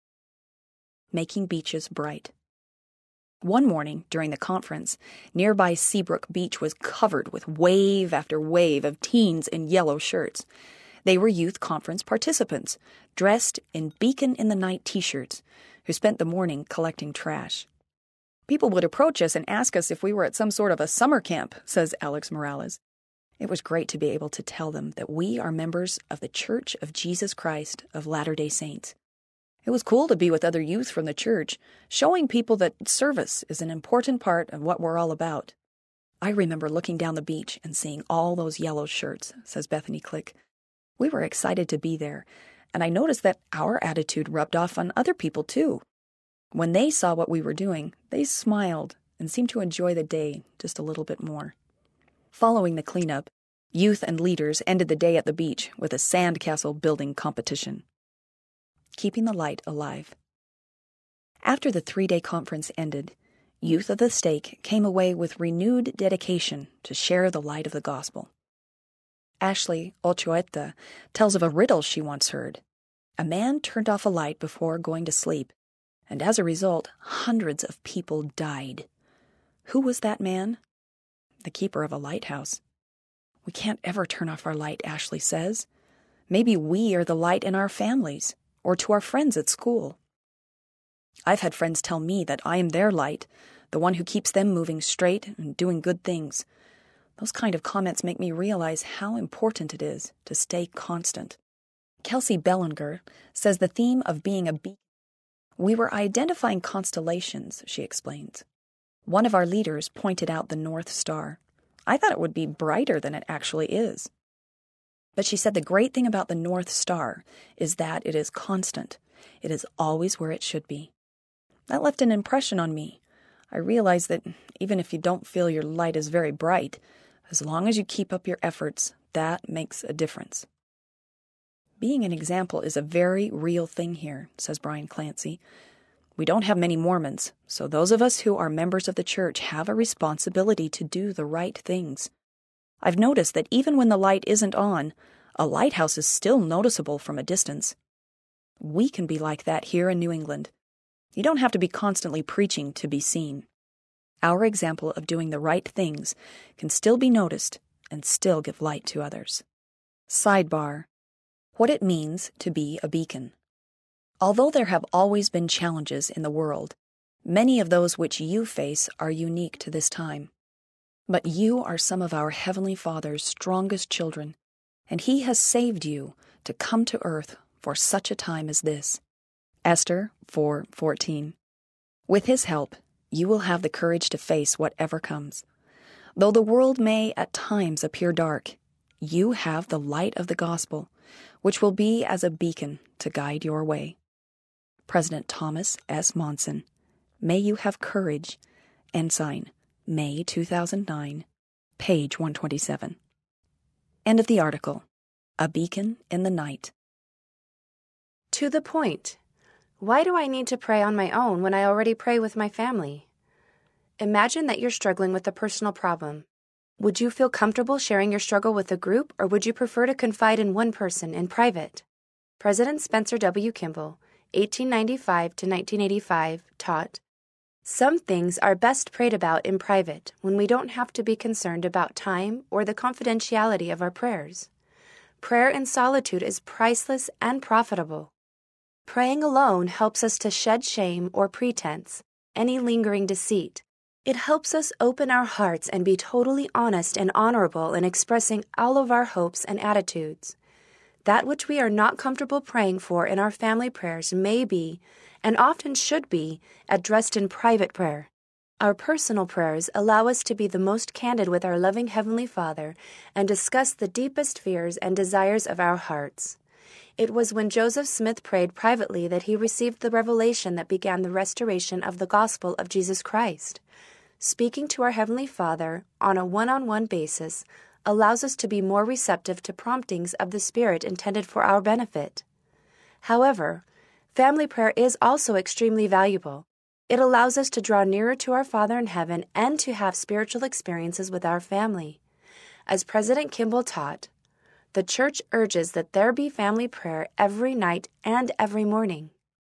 Making beaches bright. One morning during the conference, nearby Seabrook Beach was covered with wave after wave of teens in yellow shirts. They were youth conference participants, dressed in Beacon-in-the-Night t-shirts, who spent the morning collecting trash. People would approach us and ask us if we were at some sort of a summer camp, says Alex Morales. It was great to be able to tell them that we are members of the Church of Jesus Christ of Latter-day Saints. It was cool to be with other youth from the church, showing people that service is an important part of what we're all about. I remember looking down the beach and seeing all those yellow shirts, says Bethany Click. We were excited to be there, and I noticed that our attitude rubbed off on other people too. When they saw what we were doing, they smiled and seemed to enjoy the day just a little bit more. Following the cleanup, youth and leaders ended the day at the beach with a sandcastle building competition. Keeping the light alive. After the three-day conference ended, youth of the stake came away with renewed dedication to share the light of the gospel. Ashley Ochoeta tells of a riddle she once heard. A man turned off a light before going to sleep, and as a result, hundreds of people died. Who was that man? The keeper of a lighthouse. We can't ever turn off our light, Ashley says. Maybe we are the light in our families, or to our friends at school. I've had friends tell me that I am their light, the one who keeps them moving straight and doing good things. Those kind of comments make me realize how important it is to stay constant. Kelsey Bellinger says the theme of being a beacon. We were identifying constellations, she explains. One of our leaders pointed out the North Star. I thought it would be brighter than it actually is. But she said the great thing about the North Star is that it is constant. It is always where it should be. That left an impression on me. I realized that even if you don't feel your light is very bright, as long as you keep up your efforts, that makes a difference. Being an example is a very real thing here, says Brian Clancy. We don't have many Mormons, so those of us who are members of the church have a responsibility to do the right things. I've noticed that even when the light isn't on, a lighthouse is still noticeable from a distance. We can be like that here in New England. You don't have to be constantly preaching to be seen. Our example of doing the right things can still be noticed and still give light to others. Sidebar: what it means to be a beacon. Although there have always been challenges in the world, many of those which you face are unique to this time. But you are some of our Heavenly Father's strongest children, and He has saved you to come to earth for such a time as this. Esther four fourteen. With His help, you will have the courage to face whatever comes. Though the world may at times appear dark, you have the light of the gospel, which will be as a beacon to guide your way. President Thomas S. Monson. May you have courage. Ensign, May two thousand nine, page one twenty-seven. End of the article. A Beacon in the Night. To the point. Why do I need to pray on my own when I already pray with my family? Imagine that you're struggling with a personal problem. Would you feel comfortable sharing your struggle with a group, or would you prefer to confide in one person in private? President Spencer W. Kimball, eighteen ninety-five to nineteen eighty-five, taught, "Some things are best prayed about in private when we don't have to be concerned about time or the confidentiality of our prayers. Prayer in solitude is priceless and profitable. Praying alone helps us to shed shame or pretense, any lingering deceit. It helps us open our hearts and be totally honest and honorable in expressing all of our hopes and attitudes. That which we are not comfortable praying for in our family prayers may be, and often should be, addressed in private prayer. Our personal prayers allow us to be the most candid with our loving Heavenly Father and discuss the deepest fears and desires of our hearts. It was when Joseph Smith prayed privately that he received the revelation that began the restoration of the gospel of Jesus Christ. Speaking to our Heavenly Father on a one-on-one basis allows us to be more receptive to promptings of the Spirit intended for our benefit. However, family prayer is also extremely valuable. It allows us to draw nearer to our Father in heaven and to have spiritual experiences with our family. As President Kimball taught, the Church urges that there be family prayer every night and every morning.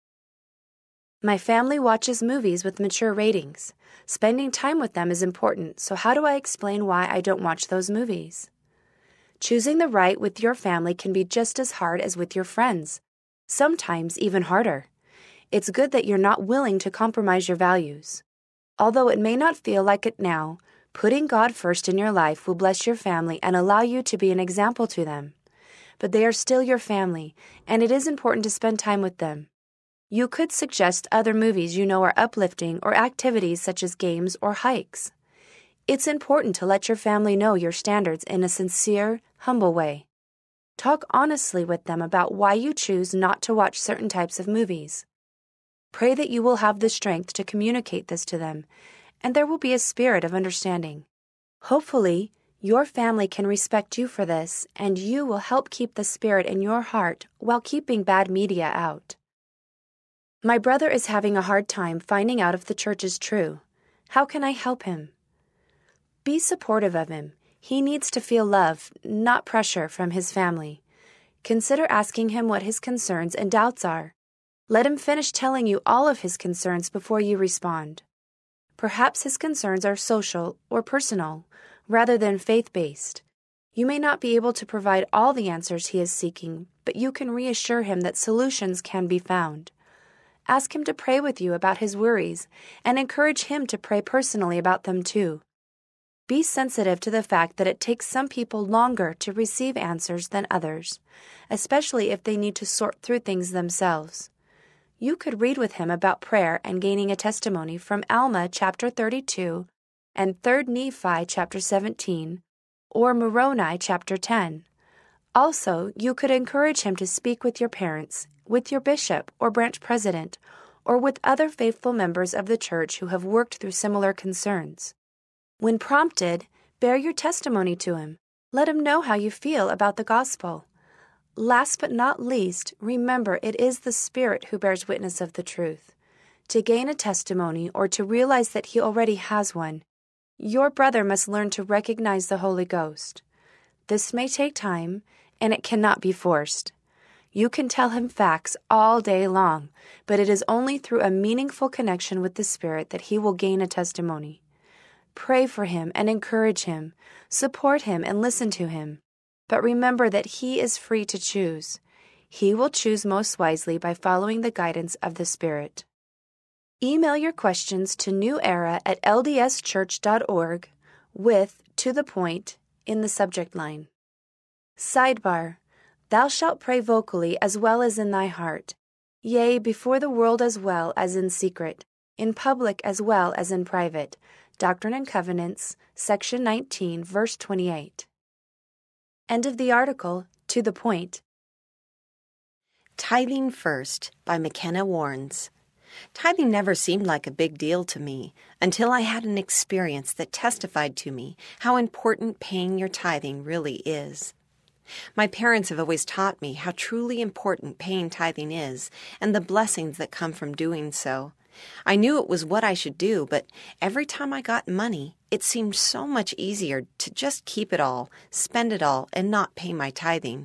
My family watches movies with mature ratings. Spending time with them is important, so how do I explain why I don't watch those movies? Choosing the right with your family can be just as hard as with your friends, sometimes even harder. It's good that you're not willing to compromise your values. Although it may not feel like it now, putting God first in your life will bless your family and allow you to be an example to them. But they are still your family, and it is important to spend time with them. You could suggest other movies you know are uplifting or activities such as games or hikes. It's important to let your family know your standards in a sincere, humble way. Talk honestly with them about why you choose not to watch certain types of movies. Pray that you will have the strength to communicate this to them, and there will be a spirit of understanding. Hopefully, your family can respect you for this, and you will help keep the Spirit in your heart while keeping bad media out. My brother is having a hard time finding out if the church is true. How can I help him? Be supportive of him. He needs to feel love, not pressure, from his family. Consider asking him what his concerns and doubts are. Let him finish telling you all of his concerns before you respond. Perhaps his concerns are social or personal, rather than faith-based. You may not be able to provide all the answers he is seeking, but you can reassure him that solutions can be found. Ask him to pray with you about his worries and encourage him to pray personally about them too. Be sensitive to the fact that it takes some people longer to receive answers than others, especially if they need to sort through things themselves. You could read with him about prayer and gaining a testimony from Alma chapter thirty-two and Third Nephi chapter seventeen or Moroni chapter ten. Also, you could encourage him to speak with your parents, with your bishop or branch president, or with other faithful members of the church who have worked through similar concerns. When prompted, bear your testimony to him. Let him know how you feel about the gospel. Last but not least, remember it is the Spirit who bears witness of the truth. To gain a testimony or to realize that he already has one, your brother must learn to recognize the Holy Ghost. This may take time, and it cannot be forced. You can tell him facts all day long, but it is only through a meaningful connection with the Spirit that he will gain a testimony. Pray for him and encourage him, support him and listen to him. But remember that he is free to choose. He will choose most wisely by following the guidance of the Spirit. Email your questions to newera at l d s church dot org with "to the point" in the subject line. Sidebar: Thou shalt pray vocally as well as in thy heart, yea, before the world as well as in secret, in public as well as in private. Doctrine and Covenants, section nineteen, verse twenty-eight. End of the article. To the point. Tithing First by McKenna Warnes. Tithing never seemed like a big deal to me until I had an experience that testified to me how important paying your tithing really is. My parents have always taught me how truly important paying tithing is and the blessings that come from doing so. I knew it was what I should do, but every time I got money, it seemed so much easier to just keep it all, spend it all, and not pay my tithing.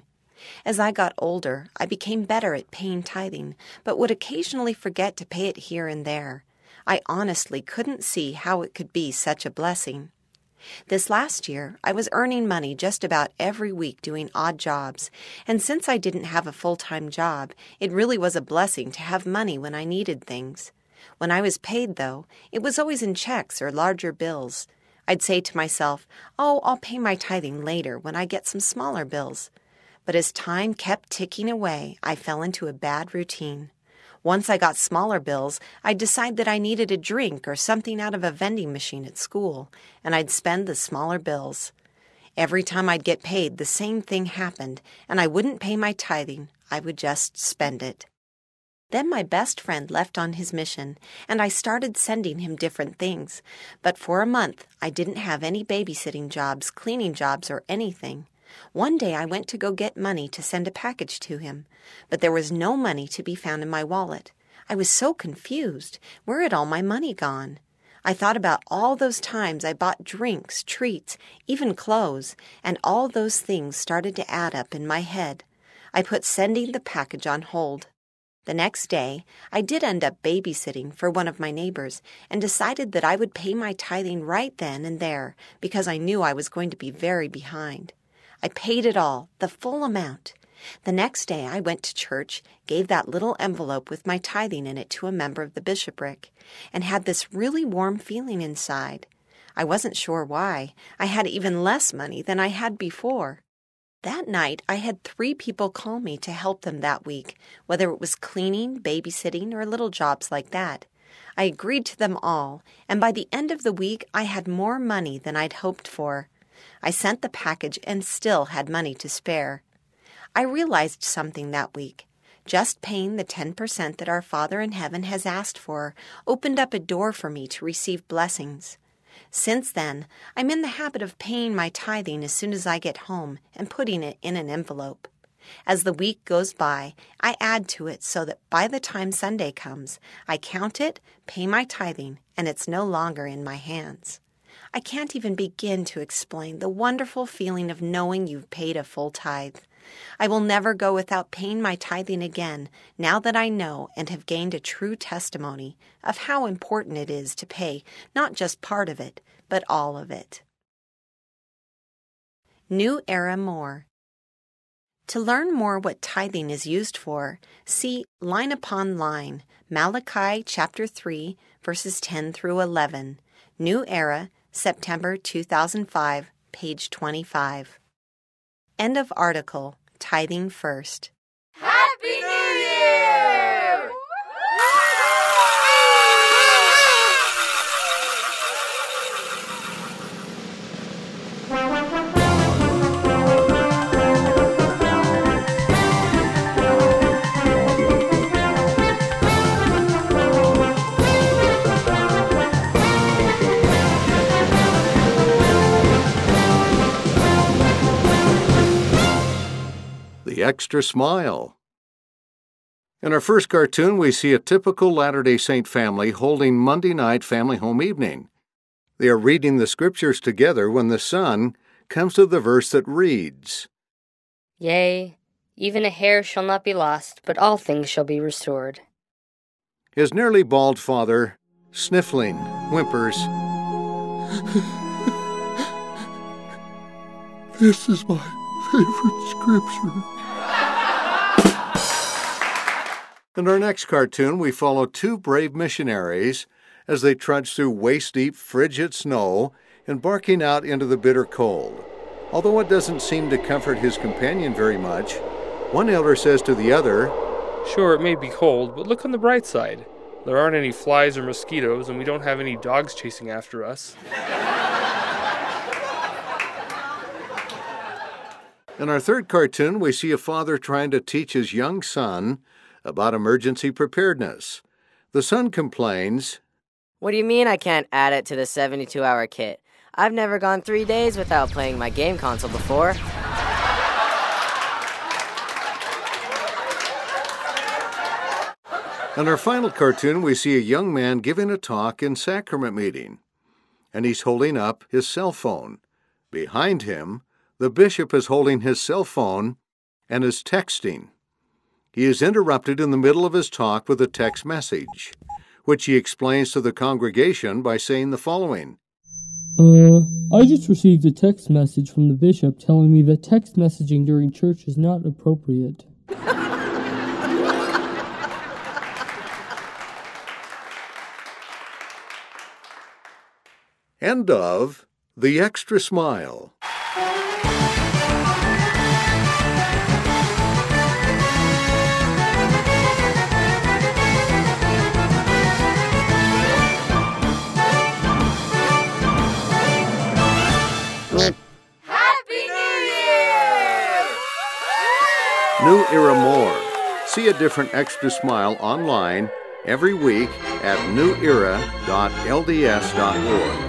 As I got older, I became better at paying tithing, but would occasionally forget to pay it here and there. I honestly couldn't see how it could be such a blessing. This last year, I was earning money just about every week doing odd jobs, and since I didn't have a full-time job, it really was a blessing to have money when I needed things. When I was paid, though, it was always in checks or larger bills. I'd say to myself, oh, I'll pay my tithing later when I get some smaller bills. But as time kept ticking away, I fell into a bad routine. Once I got smaller bills, I'd decide that I needed a drink or something out of a vending machine at school, and I'd spend the smaller bills. Every time I'd get paid, the same thing happened, and I wouldn't pay my tithing. I would just spend it. Then my best friend left on his mission, and I started sending him different things. But for a month, I didn't have any babysitting jobs, cleaning jobs, or anything. One day I went to go get money to send a package to him, but there was no money to be found in my wallet. I was so confused. Where had all my money gone? I thought about all those times I bought drinks, treats, even clothes, and all those things started to add up in my head. I put sending the package on hold. The next day, I did end up babysitting for one of my neighbors and decided that I would pay my tithing right then and there because I knew I was going to be very behind. I paid it all, the full amount. The next day I went to church, gave that little envelope with my tithing in it to a member of the bishopric, and had this really warm feeling inside. I wasn't sure why. I had even less money than I had before. That night, I had three people call me to help them that week, whether it was cleaning, babysitting, or little jobs like that. I agreed to them all, and by the end of the week, I had more money than I'd hoped for. I sent the package and still had money to spare. I realized something that week. Just paying the ten percent that our Father in heaven has asked for opened up a door for me to receive blessings. Since then, I'm in the habit of paying my tithing as soon as I get home and putting it in an envelope. As the week goes by, I add to it so that by the time Sunday comes, I count it, pay my tithing, and it's no longer in my hands. I can't even begin to explain the wonderful feeling of knowing you've paid a full tithe. I will never go without paying my tithing again, now that I know and have gained a true testimony of how important it is to pay not just part of it, but all of it. New Era More. To learn more what tithing is used for, see Line Upon Line, Malachi chapter three, verses ten through eleven, New Era, September two thousand five, page twenty-five. End of article. Tithing First. Happy New Year! The Extra Smile. In our first cartoon, we see a typical Latter-day Saint family holding Monday night family home evening. They are reading the scriptures together when the son comes to the verse that reads, Yea, even a hair shall not be lost, but all things shall be restored. His nearly bald father, sniffling, whimpers, This is my favorite scripture. In our next cartoon, we follow two brave missionaries as they trudge through waist-deep, frigid snow, embarking out into the bitter cold. Although it doesn't seem to comfort his companion very much, one elder says to the other, Sure, it may be cold, but look on the bright side. There aren't any flies or mosquitoes, and we don't have any dogs chasing after us. In our third cartoon, we see a father trying to teach his young son about emergency preparedness. The son complains, What do you mean I can't add it to the seventy-two hour kit? I've never gone three days without playing my game console before. In our final cartoon, we see a young man giving a talk in sacrament meeting, and he's holding up his cell phone. Behind him, the bishop is holding his cell phone and is texting. He is interrupted in the middle of his talk with a text message, which he explains to the congregation by saying the following. Uh, I just received a text message from the bishop telling me that text messaging during church is not appropriate. End of The Extra Smile. Happy New Year! New Era More. See a different Extra Smile online every week at new era dot l d s dot org.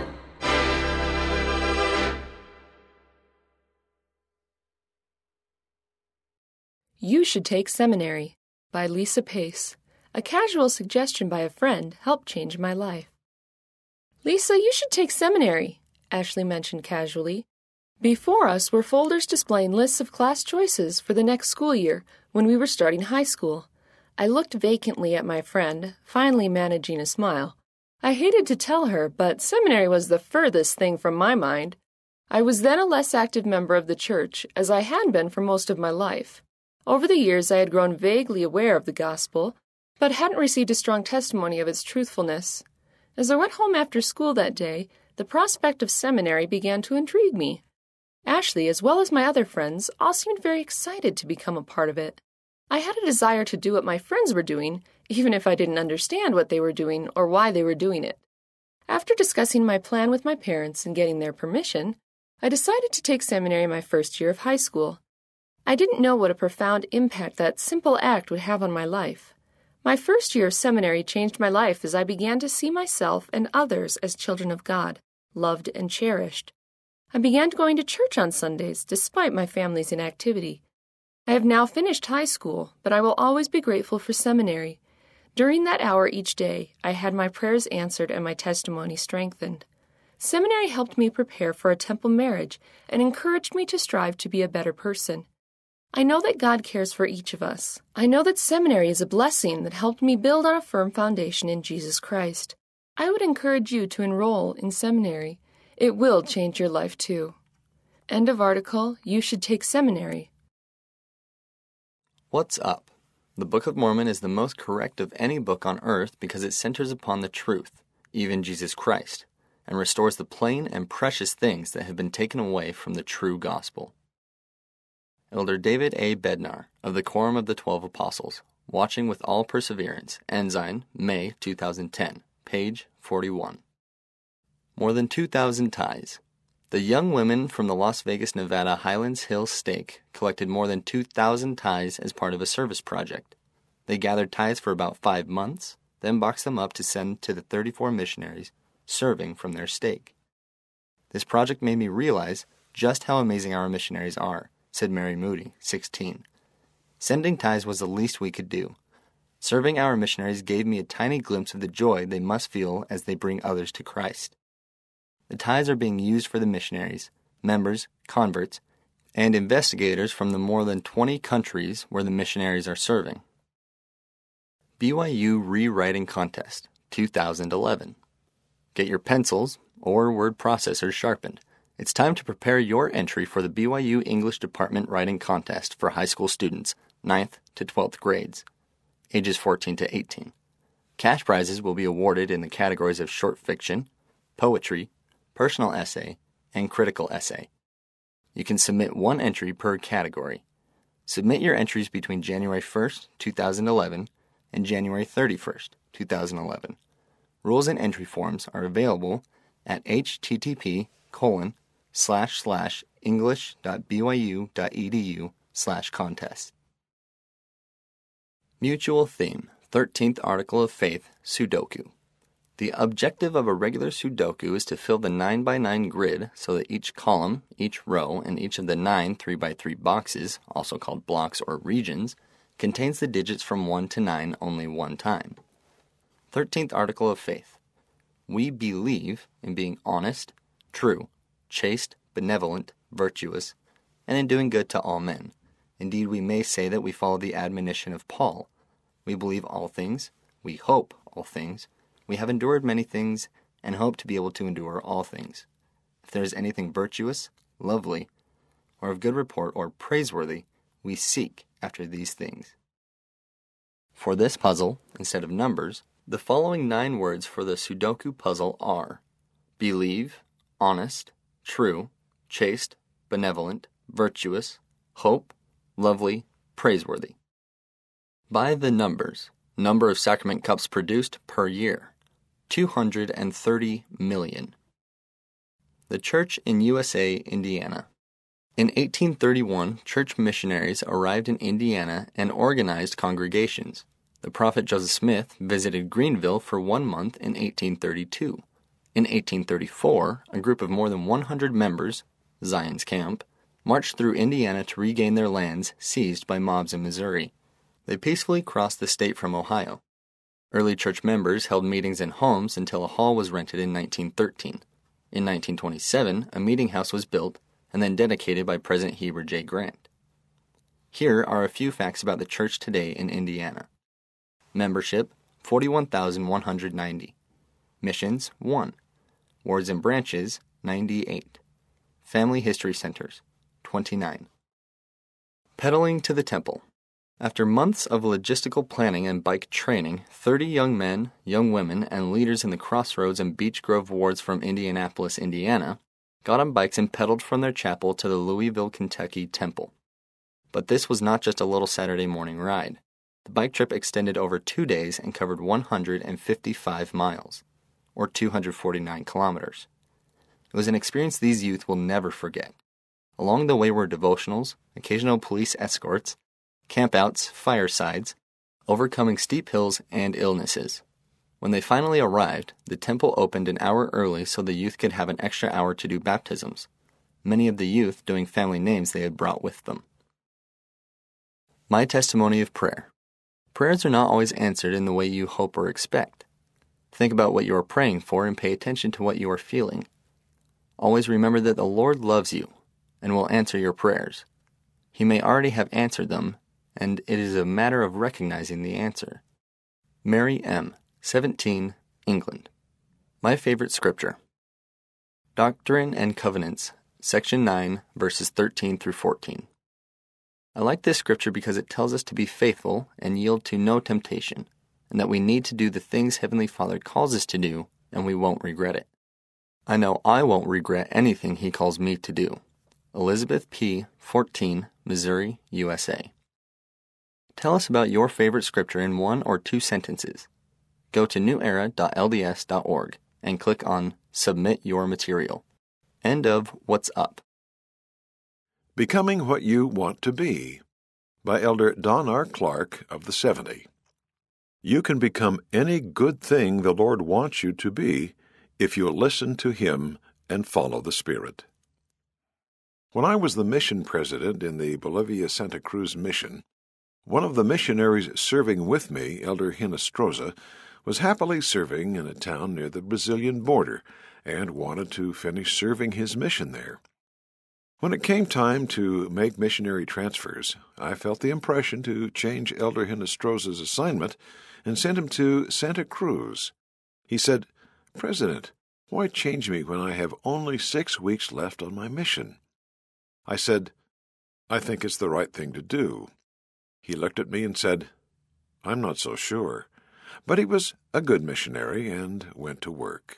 You Should Take Seminary by Lisa Pace. A casual suggestion by a friend helped change my life. Lisa, you should take seminary, Ashley mentioned casually. Before us were folders displaying lists of class choices for the next school year when we were starting high school. I looked vacantly at my friend, finally managing a smile. I hated to tell her, but seminary was the furthest thing from my mind. I was then a less active member of the church, as I had been for most of my life. Over the years, I had grown vaguely aware of the gospel, but hadn't received a strong testimony of its truthfulness. As I went home after school that day, the prospect of seminary began to intrigue me. Ashley, as well as my other friends, all seemed very excited to become a part of it. I had a desire to do what my friends were doing, even if I didn't understand what they were doing or why they were doing it. After discussing my plan with my parents and getting their permission, I decided to take seminary my first year of high school. I didn't know what a profound impact that simple act would have on my life. My first year of seminary changed my life as I began to see myself and others as children of God, loved and cherished. I began going to church on Sundays, despite my family's inactivity. I have now finished high school, but I will always be grateful for seminary. During that hour each day, I had my prayers answered and my testimony strengthened. Seminary helped me prepare for a temple marriage and encouraged me to strive to be a better person. I know that God cares for each of us. I know that seminary is a blessing that helped me build on a firm foundation in Jesus Christ. I would encourage you to enroll in seminary. It will change your life too. End of article. You Should Take Seminary. What's up? The Book of Mormon is the most correct of any book on earth because it centers upon the truth, even Jesus Christ, and restores the plain and precious things that have been taken away from the true gospel. Elder David A. Bednar, of the Quorum of the Twelve Apostles, Watching with All Perseverance, Ensign, May two thousand ten, page forty-one. More than two thousand ties. The young women from the Las Vegas, Nevada Highlands Hills Stake collected more than two thousand ties as part of a service project. They gathered ties for about five months, then boxed them up to send to the thirty-four missionaries serving from their stake. This project made me realize just how amazing our missionaries are, said Mary Moody, sixteen. Sending ties was the least we could do. Serving our missionaries gave me a tiny glimpse of the joy they must feel as they bring others to Christ. The ties are being used for the missionaries, members, converts, and investigators from the more than twenty countries where the missionaries are serving. B Y U Rewriting Contest, two thousand eleven. Get your pencils or word processors sharpened. It's time to prepare your entry for the B Y U English Department Writing Contest for high school students, ninth to twelfth grades, ages fourteen to eighteen. Cash prizes will be awarded in the categories of short fiction, poetry, personal essay, and critical essay. You can submit one entry per category. Submit your entries between January first, two thousand eleven and January thirty-first, two thousand eleven. Rules and entry forms are available at http colon slash slash english.byu.edu slash contest. Mutual theme, thirteenth Article of Faith, Sudoku. The objective of a regular Sudoku is to fill the nine by nine grid so that each column, each row, and each of the nine three by three boxes, also called blocks or regions, contains the digits from one to nine only one time. thirteenth Article of Faith. We believe in being honest, true, chaste, benevolent, virtuous, and in doing good to all men, Indeed, we may say that we follow the admonition of Paul. We believe all things, we hope all things, we have endured many things, and hope to be able to endure all things. If there is anything virtuous, lovely, or of good report or praiseworthy, we seek after these things. For this puzzle, instead of numbers, the following nine words for the Sudoku puzzle are believe, honest, true, chaste, benevolent, virtuous, hope, lovely, praiseworthy. By the numbers, number of sacrament cups produced per year, two hundred thirty million. The Church in U S A, Indiana. In eighteen thirty-one, church missionaries arrived in Indiana and organized congregations. The prophet Joseph Smith visited Greenville for one month in eighteen thirty-two. In eighteen thirty-four, a group of more than one hundred members, Zion's Camp, marched through Indiana to regain their lands seized by mobs in Missouri. They peacefully crossed the state from Ohio. Early church members held meetings in homes until a hall was rented in nineteen thirteen. In nineteen twenty-seven, a meeting house was built and then dedicated by President Heber J. Grant. Here are a few facts about the church today in Indiana. Membership, forty-one thousand one hundred ninety. Missions, one. Wards and branches, ninety-eight. Family history centers, twenty-nine. Pedaling to the temple. After months of logistical planning and bike training, thirty young men, young women, and leaders in the Crossroads and Beech Grove wards from Indianapolis, Indiana, got on bikes and pedaled from their chapel to the Louisville, Kentucky temple. But this was not just a little Saturday morning ride. The bike trip extended over two days and covered one hundred fifty-five miles, or two hundred forty-nine kilometers. It was an experience these youth will never forget. Along the way were devotionals, occasional police escorts, campouts, firesides, overcoming steep hills, and illnesses. When they finally arrived, the temple opened an hour early so the youth could have an extra hour to do baptisms, many of the youth doing family names they had brought with them. My testimony of prayer. Prayers are not always answered in the way you hope or expect. Think about what you are praying for and pay attention to what you are feeling. Always remember that the Lord loves you and will answer your prayers. He may already have answered them, and it is a matter of recognizing the answer. Mary M., seventeen, England. My favorite scripture. Doctrine and Covenants, section nine, verses thirteen through fourteen. I like this scripture because it tells us to be faithful and yield to no temptation, and that we need to do the things Heavenly Father calls us to do, and we won't regret it. I know I won't regret anything He calls me to do. Elizabeth P., fourteen, Missouri, U S A. Tell us about your favorite scripture in one or two sentences. Go to new era dot L D S dot org and click on Submit Your Material. End of What's Up. Becoming What You Want to Be by Elder Don R. Clark of the seventy. You can become any good thing the Lord wants you to be if you listen to Him and follow the Spirit. When I was the mission president in the Bolivia Santa Cruz mission, one of the missionaries serving with me, Elder Hinestroza, was happily serving in a town near the Brazilian border and wanted to finish serving his mission there. When it came time to make missionary transfers, I felt the impression to change Elder Hinestroza's assignment and send him to Santa Cruz. He said, "President, why change me when I have only six weeks left on my mission?" I said, "I think it's the right thing to do." He looked at me and said, "I'm not so sure." But he was a good missionary and went to work.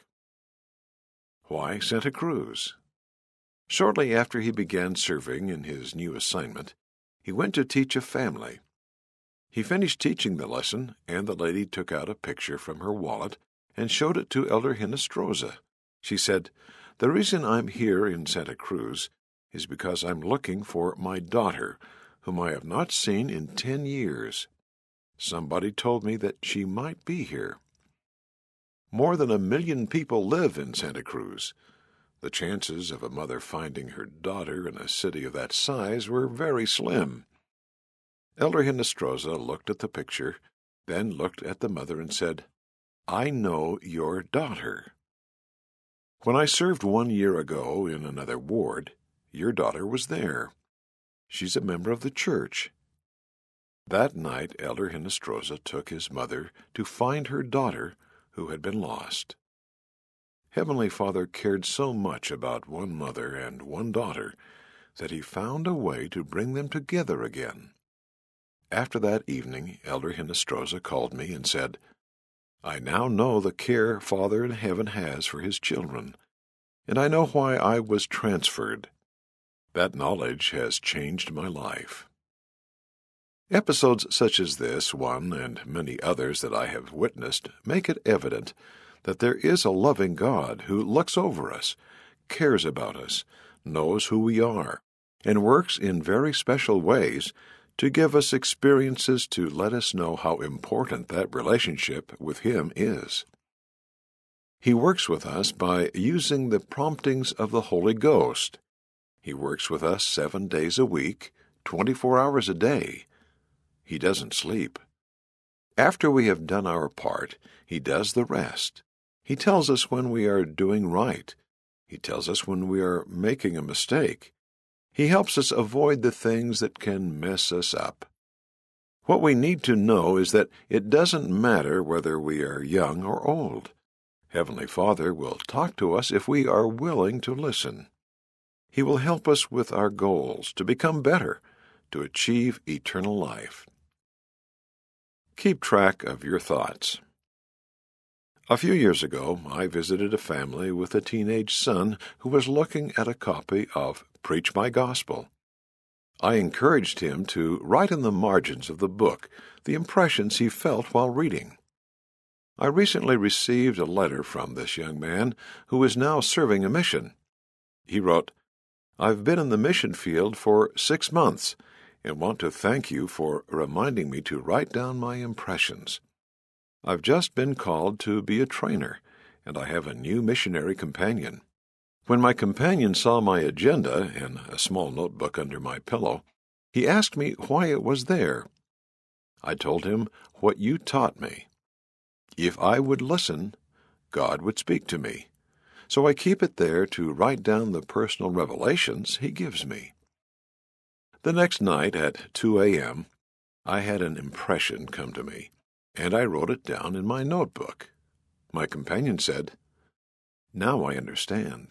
Why Santa Cruz? Shortly after he began serving in his new assignment, he went to teach a family. He finished teaching the lesson, and the lady took out a picture from her wallet and showed it to Elder Hinestroza. She said, "The reason I'm here in Santa Cruz is because I'm looking for my daughter, whom I have not seen in ten years. Somebody told me that she might be here." More than a million people live in Santa Cruz. The chances of a mother finding her daughter in a city of that size were very slim. Elder Hinestroza looked at the picture, then looked at the mother and said, "I know your daughter. When I served one year ago in another ward, your daughter was there. She's a member of the church." That night, Elder Hinestrosa took his mother to find her daughter who had been lost. Heavenly Father cared so much about one mother and one daughter that he found a way to bring them together again. After that evening, Elder Hinestrosa called me and said, "I now know the care Father in heaven has for his children, and I know why I was transferred. That knowledge has changed my life." Episodes such as this one and many others that I have witnessed make it evident that there is a loving God who looks over us, cares about us, knows who we are, and works in very special ways to give us experiences to let us know how important that relationship with Him is. He works with us by using the promptings of the Holy Ghost. He works with us seven days a week, twenty-four hours a day. He doesn't sleep. After we have done our part, He does the rest. He tells us when we are doing right. He tells us when we are making a mistake. He helps us avoid the things that can mess us up. What we need to know is that it doesn't matter whether we are young or old. Heavenly Father will talk to us if we are willing to listen. He will help us with our goals, to become better, to achieve eternal life. Keep track of your thoughts. A few years ago, I visited a family with a teenage son who was looking at a copy of Preach My Gospel. I encouraged him to write in the margins of the book the impressions he felt while reading. I recently received a letter from this young man who is now serving a mission. He wrote, "I've been in the mission field for six months and want to thank you for reminding me to write down my impressions. I've just been called to be a trainer, and I have a new missionary companion. When my companion saw my agenda in a small notebook under my pillow, he asked me why it was there. I told him what you taught me. If I would listen, God would speak to me. So I keep it there to write down the personal revelations He gives me." The next night at two a.m., I had an impression come to me, and I wrote it down in my notebook. My companion said, "Now I understand."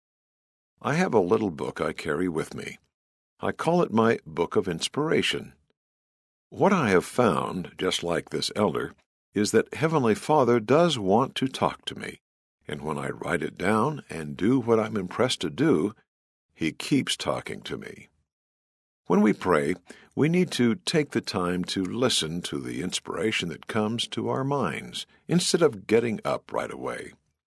I have a little book I carry with me. I call it my Book of Inspiration. What I have found, just like this elder, is that Heavenly Father does want to talk to me, and when I write it down and do what I'm impressed to do, He keeps talking to me. When we pray, we need to take the time to listen to the inspiration that comes to our minds, instead of getting up right away.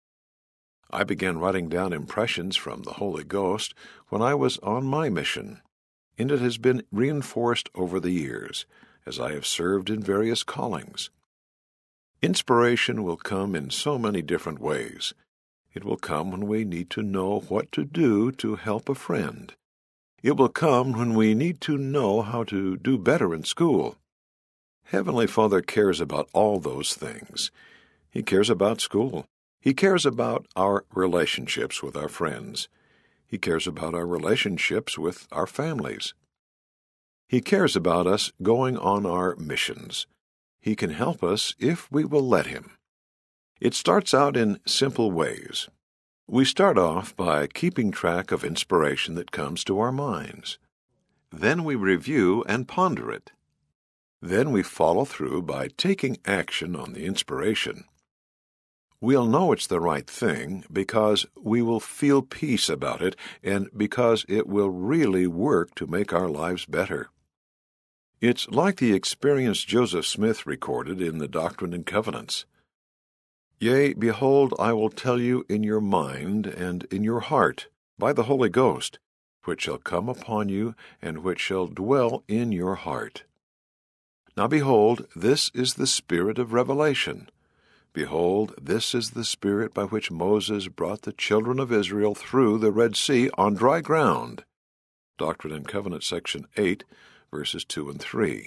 I began writing down impressions from the Holy Ghost when I was on my mission, and it has been reinforced over the years as I have served in various callings. Inspiration will come in so many different ways. It will come when we need to know what to do to help a friend. It will come when we need to know how to do better in school. Heavenly Father cares about all those things. He cares about school. He cares about our relationships with our friends. He cares about our relationships with our families. He cares about us going on our missions. He can help us if we will let Him. It starts out in simple ways. We start off by keeping track of inspiration that comes to our minds. Then we review and ponder it. Then we follow through by taking action on the inspiration. We'll know it's the right thing because we will feel peace about it and because it will really work to make our lives better. It's like the experience Joseph Smith recorded in the Doctrine and Covenants. "Yea, behold, I will tell you in your mind and in your heart, by the Holy Ghost, which shall come upon you, and which shall dwell in your heart. Now behold, this is the spirit of revelation. Behold, this is the spirit by which Moses brought the children of Israel through the Red Sea on dry ground." Doctrine and Covenants, section eight, verses two and three.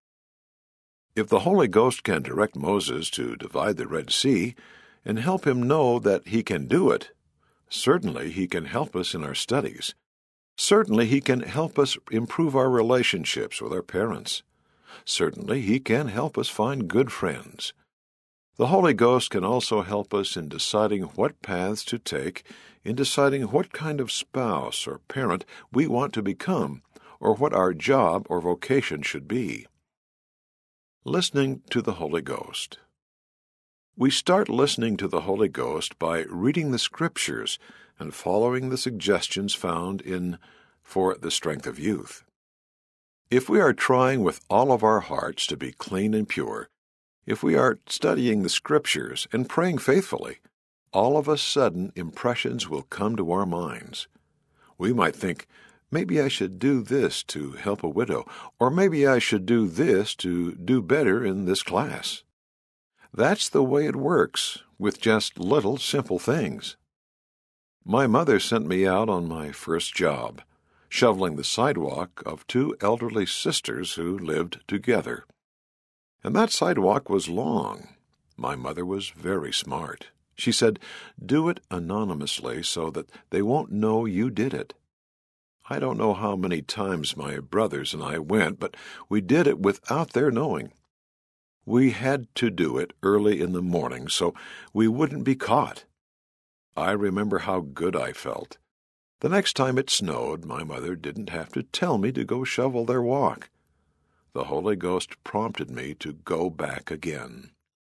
If the Holy Ghost can direct Moses to divide the Red Sea and help him know that he can do it, certainly He can help us in our studies. Certainly, He can help us improve our relationships with our parents. Certainly, He can help us find good friends. The Holy Ghost can also help us in deciding what paths to take, in deciding what kind of spouse or parent we want to become, or what our job or vocation should be. Listening to the Holy Ghost. We start listening to the Holy Ghost by reading the Scriptures and following the suggestions found in For the Strength of Youth. If we are trying with all of our hearts to be clean and pure, if we are studying the Scriptures and praying faithfully, all of a sudden impressions will come to our minds. We might think, maybe I should do this to help a widow, or maybe I should do this to do better in this class. That's the way it works with just little simple things. My mother sent me out on my first job, shoveling the sidewalk of two elderly sisters who lived together. And that sidewalk was long. My mother was very smart. She said, "Do it anonymously so that they won't know you did it." I don't know how many times my brothers and I went, but we did it without their knowing. We had to do it early in the morning so we wouldn't be caught. I remember how good I felt. The next time it snowed, my mother didn't have to tell me to go shovel their walk. The Holy Ghost prompted me to go back again.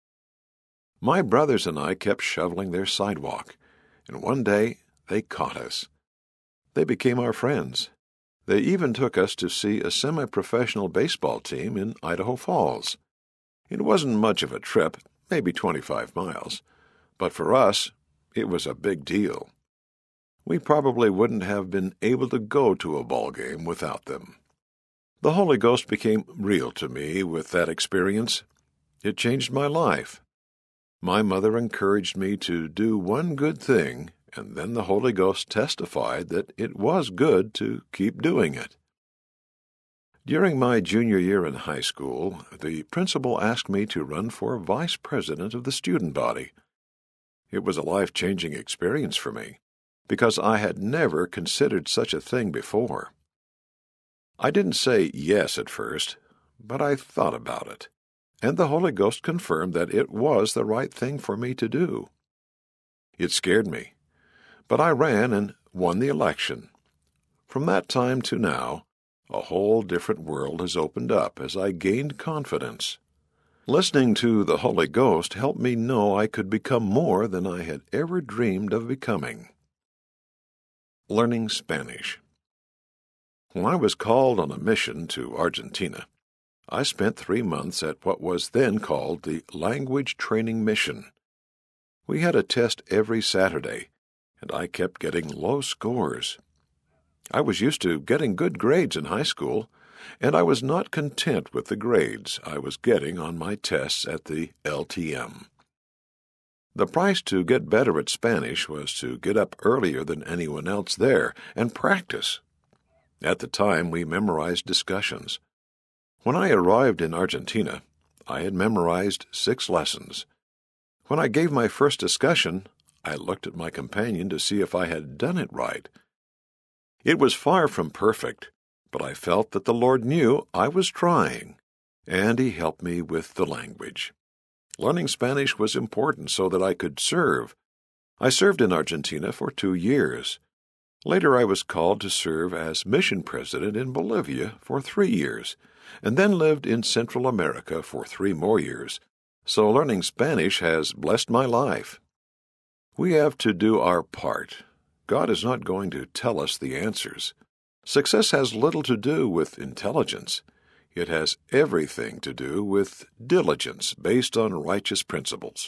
My brothers and I kept shoveling their sidewalk, and one day they caught us. They became our friends. They even took us to see a semi-professional baseball team in Idaho Falls. It wasn't much of a trip, maybe twenty-five miles, but for us, it was a big deal. We probably wouldn't have been able to go to a ball game without them. The Holy Ghost became real to me with that experience. It changed my life. My mother encouraged me to do one good thing, and then the Holy Ghost testified that it was good to keep doing it. During my junior year in high school, the principal asked me to run for vice president of the student body. It was a life-changing experience for me, because I had never considered such a thing before. I didn't say yes at first, but I thought about it, and the Holy Ghost confirmed that it was the right thing for me to do. It scared me, but I ran and won the election. From that time to now, a whole different world has opened up as I gained confidence. Listening to the Holy Ghost helped me know I could become more than I had ever dreamed of becoming. Learning Spanish. When I was called on a mission to Argentina, I spent three months at what was then called the Language Training Mission. We had a test every Saturday, and I kept getting low scores. I was used to getting good grades in high school, and I was not content with the grades I was getting on my tests at the L T M. The price to get better at Spanish was to get up earlier than anyone else there and practice. At the time, we memorized discussions. When I arrived in Argentina, I had memorized six lessons. When I gave my first discussion, I looked at my companion to see if I had done it right. It was far from perfect, but I felt that the Lord knew I was trying, and He helped me with the language. Learning Spanish was important so that I could serve. I served in Argentina for two years. Later I was called to serve as mission president in Bolivia for three years, and then lived in Central America for three more years, so learning Spanish has blessed my life. We have to do our part. God is not going to tell us the answers. Success has little to do with intelligence. It has everything to do with diligence based on righteous principles.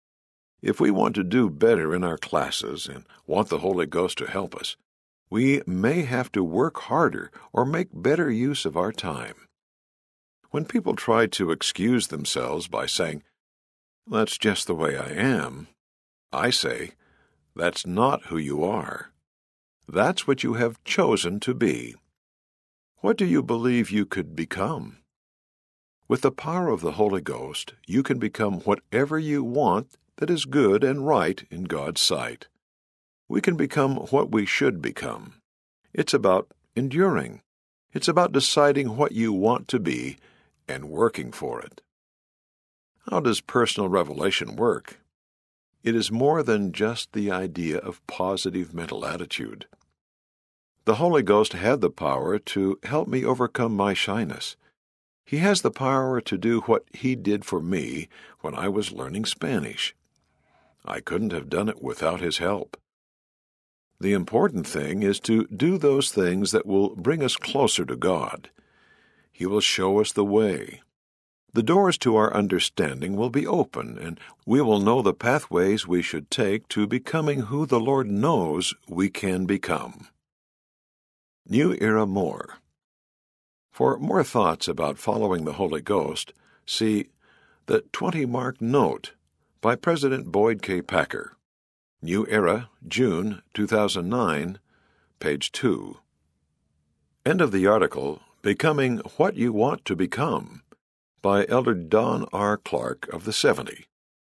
If we want to do better in our classes and want the Holy Ghost to help us, we may have to work harder or make better use of our time. When people try to excuse themselves by saying, "That's just the way I am," I say, "That's not who you are. That's what you have chosen to be." What do you believe you could become? With the power of the Holy Ghost, you can become whatever you want that is good and right in God's sight. We can become what we should become. It's about enduring. It's about deciding what you want to be and working for it. How does personal revelation work? It is more than just the idea of positive mental attitude. The Holy Ghost had the power to help me overcome my shyness. He has the power to do what He did for me when I was learning Spanish. I couldn't have done it without His help. The important thing is to do those things that will bring us closer to God. He will show us the way. The doors to our understanding will be open, and we will know the pathways we should take to becoming who the Lord knows we can become. New Era More. For more thoughts about following the Holy Ghost, see The twenty-Mark Note by President Boyd K. Packer. New Era, June two thousand nine, page two. End of the article, Becoming What You Want to Become, by Elder Don R. Clark of the seventy.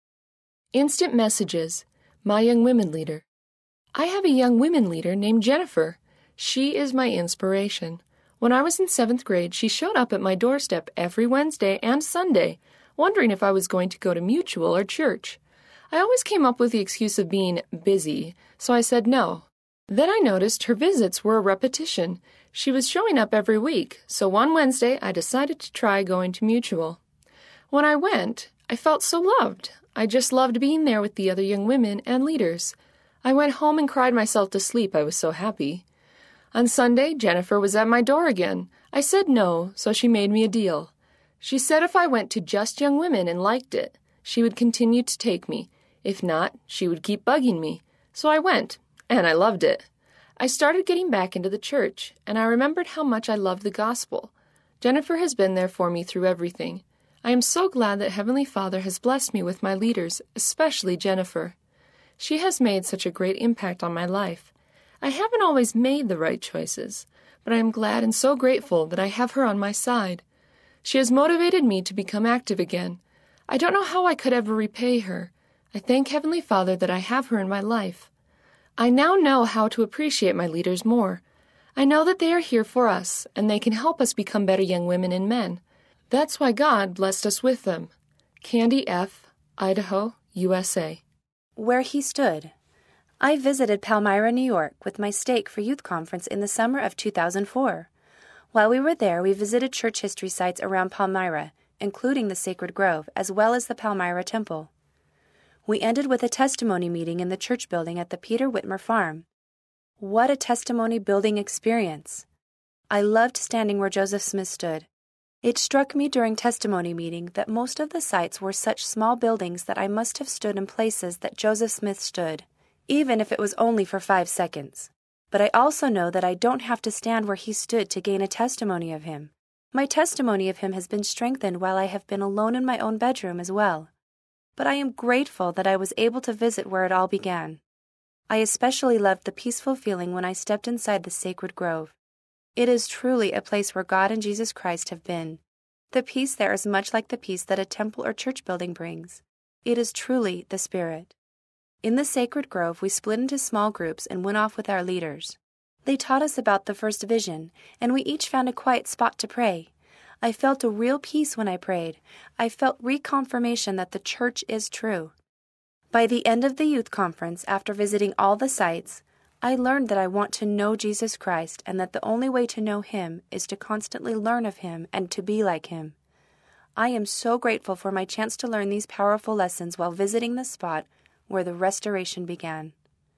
Instant Messages, my young women leader. I have a young women leader named Jennifer. She is my inspiration. When I was in seventh grade, she showed up at my doorstep every Wednesday and Sunday, wondering if I was going to go to Mutual or church. I always came up with the excuse of being busy, so I said no. Then I noticed her visits were a repetition. She was showing up every week, so one Wednesday I decided to try going to Mutual. When I went, I felt so loved. I just loved being there with the other young women and leaders. I went home and cried myself to sleep. I was so happy. On Sunday, Jennifer was at my door again. I said no, so she made me a deal. She said if I went to just young women and liked it, she would continue to take me. If not, she would keep bugging me. So I went, and I loved it. I started getting back into the church, and I remembered how much I loved the gospel. Jennifer has been there for me through everything. I am so glad that Heavenly Father has blessed me with my leaders, especially Jennifer. She has made such a great impact on my life. I haven't always made the right choices, but I am glad and so grateful that I have her on my side. She has motivated me to become active again. I don't know how I could ever repay her. I thank Heavenly Father that I have her in my life. I now know how to appreciate my leaders more. I know that they are here for us, and they can help us become better young women and men. That's why God blessed us with them. Candy F., Idaho, U S A. Where He Stood. I visited Palmyra, New York, with my stake for youth conference in the summer of two thousand four. While we were there, we visited church history sites around Palmyra, including the Sacred Grove, as well as the Palmyra Temple. We ended with a testimony meeting in the church building at the Peter Whitmer Farm. What a testimony building experience! I loved standing where Joseph Smith stood. It struck me during testimony meeting that most of the sites were such small buildings that I must have stood in places that Joseph Smith stood, even if it was only for five seconds. But I also know that I don't have to stand where he stood to gain a testimony of him. My testimony of him has been strengthened while I have been alone in my own bedroom as well. But I am grateful that I was able to visit where it all began. I especially loved the peaceful feeling when I stepped inside the Sacred Grove. It is truly a place where God and Jesus Christ have been. The peace there is much like the peace that a temple or church building brings. It is truly the Spirit. In the Sacred Grove, we split into small groups and went off with our leaders. They taught us about the first vision, and we each found a quiet spot to pray. I felt a real peace when I prayed. I felt reconfirmation that the church is true. By the end of the youth conference, after visiting all the sites, I learned that I want to know Jesus Christ and that the only way to know Him is to constantly learn of Him and to be like Him. I am so grateful for my chance to learn these powerful lessons while visiting the spot where the restoration began.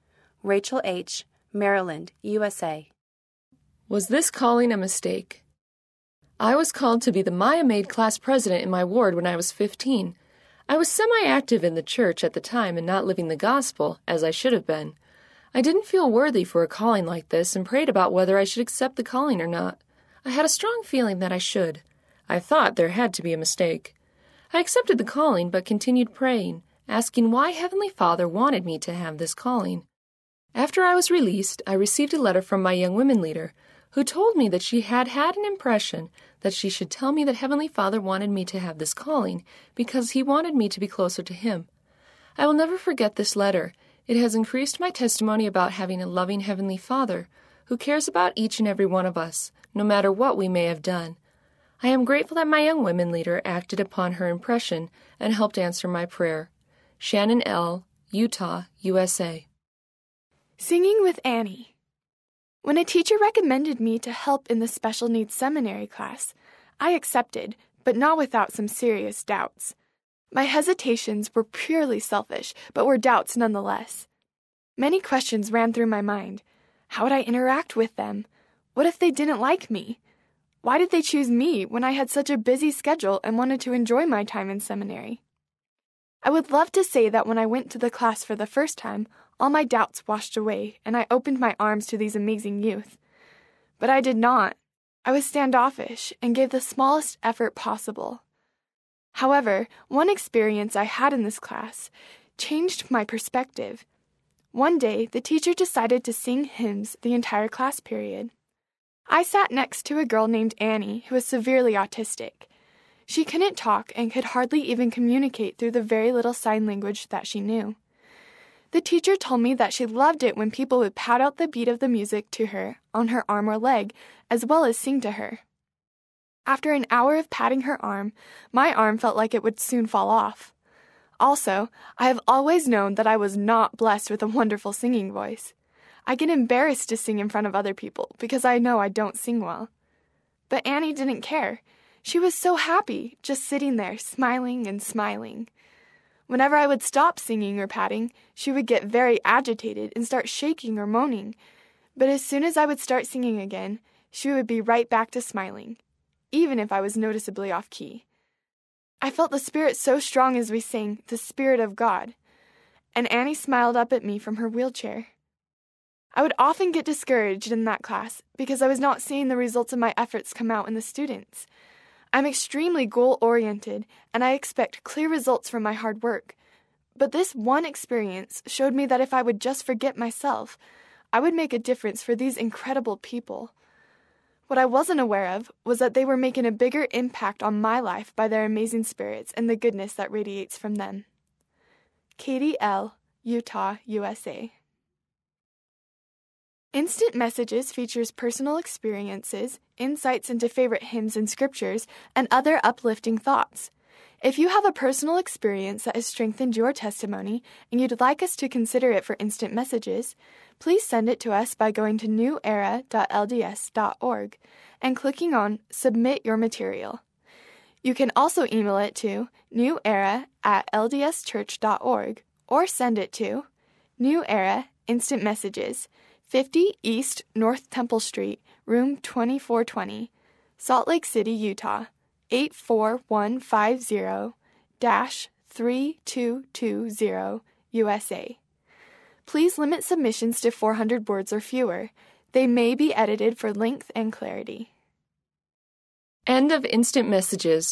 Rachel H., Maryland, U S A. Was this calling a mistake? I was called to be the Maya Maid class president in my ward when I was fifteen. I was semi-active in the church at the time and not living the gospel, as I should have been. I didn't feel worthy for a calling like this and prayed about whether I should accept the calling or not. I had a strong feeling that I should. I thought there had to be a mistake. I accepted the calling but continued praying, asking why Heavenly Father wanted me to have this calling. After I was released, I received a letter from my young women leader, who told me that she had had an impression that she should tell me that Heavenly Father wanted me to have this calling because He wanted me to be closer to Him. I will never forget this letter. It has increased my testimony about having a loving Heavenly Father who cares about each and every one of us, no matter what we may have done. I am grateful that my young women leader acted upon her impression and helped answer my prayer. Shannon L., Utah, U S A. Singing with Annie. When a teacher recommended me to help in the special needs seminary class, I accepted, but not without some serious doubts. My hesitations were purely selfish, but were doubts nonetheless. Many questions ran through my mind. How would I interact with them? What if they didn't like me? Why did they choose me when I had such a busy schedule and wanted to enjoy my time in seminary? I would love to say that when I went to the class for the first time, all my doubts washed away and I opened my arms to these amazing youth. But I did not. I was standoffish and gave the smallest effort possible. However, one experience I had in this class changed my perspective. One day, the teacher decided to sing hymns the entire class period. I sat next to a girl named Annie who was severely autistic. She couldn't talk and could hardly even communicate through the very little sign language that she knew. The teacher told me that she loved it when people would pat out the beat of the music to her on her arm or leg, as well as sing to her. After an hour of patting her arm, my arm felt like it would soon fall off. Also, I have always known that I was not blessed with a wonderful singing voice. I get embarrassed to sing in front of other people because I know I don't sing well. But Annie didn't care. She was so happy, just sitting there, smiling and smiling. Whenever I would stop singing or patting, she would get very agitated and start shaking or moaning. But as soon as I would start singing again, she would be right back to smiling, even if I was noticeably off key. I felt the Spirit so strong as we sang, "The Spirit of God," and Annie smiled up at me from her wheelchair. I would often get discouraged in that class because I was not seeing the results of my efforts come out in the students. I'm extremely goal-oriented, and I expect clear results from my hard work. But this one experience showed me that if I would just forget myself, I would make a difference for these incredible people. What I wasn't aware of was that they were making a bigger impact on my life by their amazing spirits and the goodness that radiates from them. Katie L., Utah, U S A. Instant Messages features personal experiences, insights into favorite hymns and scriptures, and other uplifting thoughts. If you have a personal experience that has strengthened your testimony and you'd like us to consider it for Instant Messages, please send it to us by going to new era dot l d s dot org and clicking on Submit Your Material. You can also email it to newera at l d s church dot org or send it to New Era Instant Messages, fifty East North Temple Street, room twenty-four twenty, Salt Lake City, Utah, eight four one five zero three two two zero, U S A. Please limit submissions to four hundred words or fewer. They may be edited for length and clarity. End of Instant Messages.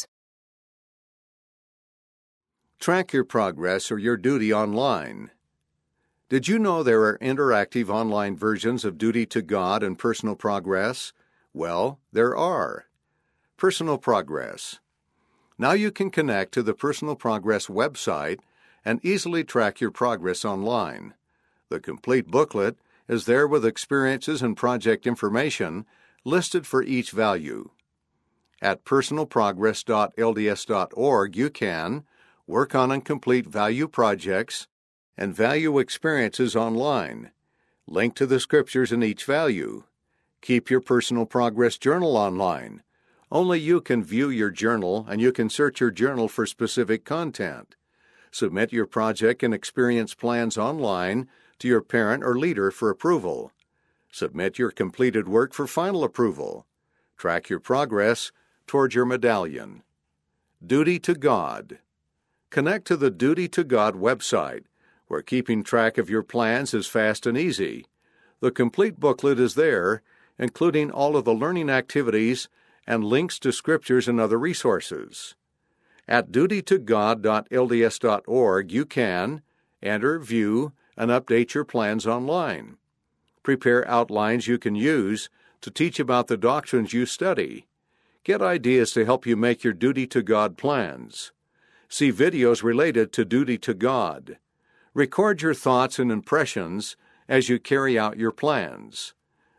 Track your progress or your duty online. Did you know there are interactive online versions of Duty to God and Personal Progress? Well, there are. Personal Progress. Now you can connect to the Personal Progress website and easily track your progress online. The complete booklet is there with experiences and project information listed for each value. At personal progress dot l d s dot org you can work on and complete value projects and value experiences online, link to the scriptures in each value, keep your personal progress journal online. Only you can view your journal, and you can search your journal for specific content. Submit your project and experience plans online to your parent or leader for approval. Submit your completed work for final approval. Track your progress toward your medallion. Duty to God. Connect to the Duty to God website, where keeping track of your plans is fast and easy. The complete booklet is there, including all of the learning activities and links to scriptures and other resources. At duty to god dot l d s dot org you can enter, view, and update your plans online. Prepare outlines you can use to teach about the doctrines you study. Get ideas to help you make your Duty to God plans. See videos related to Duty to God. Record your thoughts and impressions as you carry out your plans.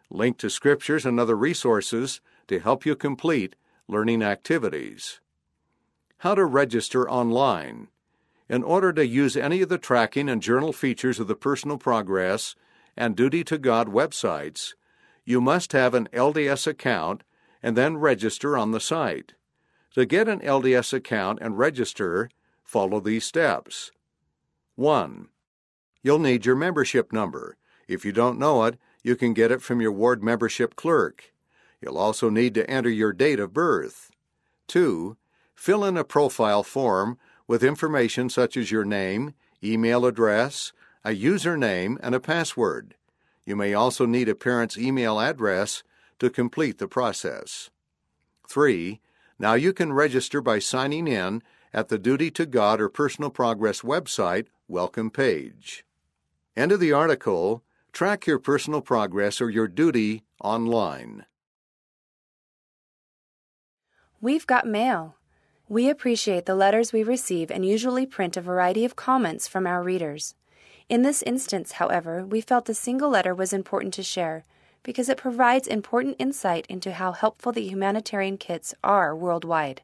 link to scriptures and other resources to help you complete learning activities. How to register online. In order to use any of the tracking and journal features of the Personal Progress and Duty to God websites, you must have an L D S account and then register on the site. To get an L D S account and register, follow these steps. one. You'll need your membership number. If you don't know it, you can get it from your ward membership clerk. You'll also need to enter your date of birth. two. Fill in a profile form with information such as your name, email address, a username, and a password. You may also need a parent's email address to complete the process. three. Now you can register by signing in at the Duty to God or Personal Progress website welcome page. End of the article. Track your personal progress or your duty online. We've got mail. We appreciate the letters we receive and usually print a variety of comments from our readers. In this instance, however, we felt a single letter was important to share because it provides important insight into how helpful the humanitarian kits are worldwide.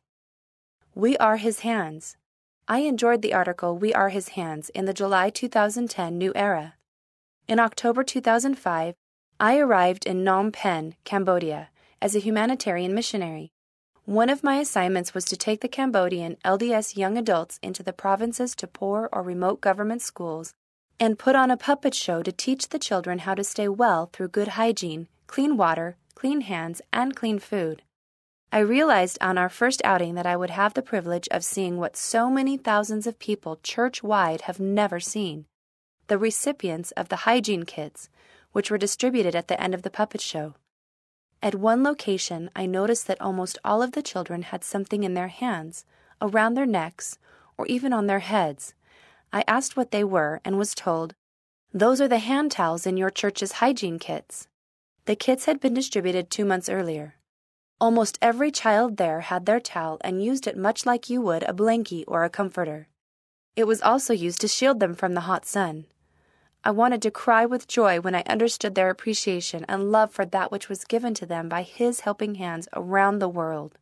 We are His Hands. I enjoyed the article We Are His Hands in the July two thousand ten New Era. In October two thousand five, I arrived in Phnom Penh, Cambodia, as a humanitarian missionary. One of my assignments was to take the Cambodian L D S young adults into the provinces to poor or remote government schools and put on a puppet show to teach the children how to stay well through good hygiene, clean water, clean hands, and clean food. I realized on our first outing that I would have the privilege of seeing what so many thousands of people church-wide have never seen, the recipients of the hygiene kits, which were distributed at the end of the puppet show. At one location, I noticed that almost all of the children had something in their hands, around their necks, or even on their heads. I asked what they were and was told, "Those are the hand towels in your church's hygiene kits." The kits had been distributed two months earlier. Almost every child there had their towel and used it much like you would a blankie or a comforter. It was also used to shield them from the hot sun. I wanted to cry with joy when I understood their appreciation and love for that which was given to them by His helping hands around the world.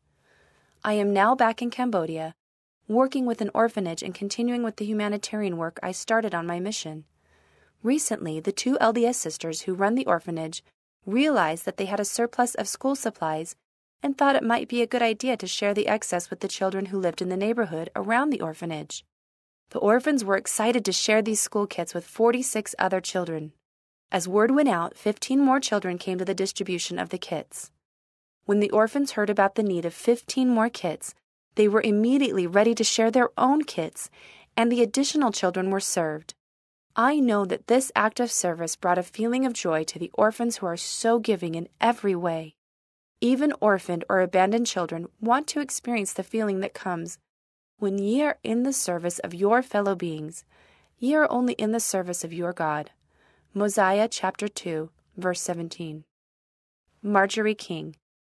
I am now back in Cambodia, working with an orphanage and continuing with the humanitarian work I started on my mission. Recently, the two L D S sisters who run the orphanage realized that they had a surplus of school supplies and thought it might be a good idea to share the excess with the children who lived in the neighborhood around the orphanage. The orphans were excited to share these school kits with forty-six other children. As word went out, fifteen more children came to the distribution of the kits. When the orphans heard about the need of fifteen more kits, they were immediately ready to share their own kits, and the additional children were served. I know that this act of service brought a feeling of joy to the orphans who are so giving in every way. Even orphaned or abandoned children want to experience the feeling that comes when ye are in the service of your fellow beings. Ye are only in the service of your God. Mosiah chapter two, verse seventeen. Marjorie King.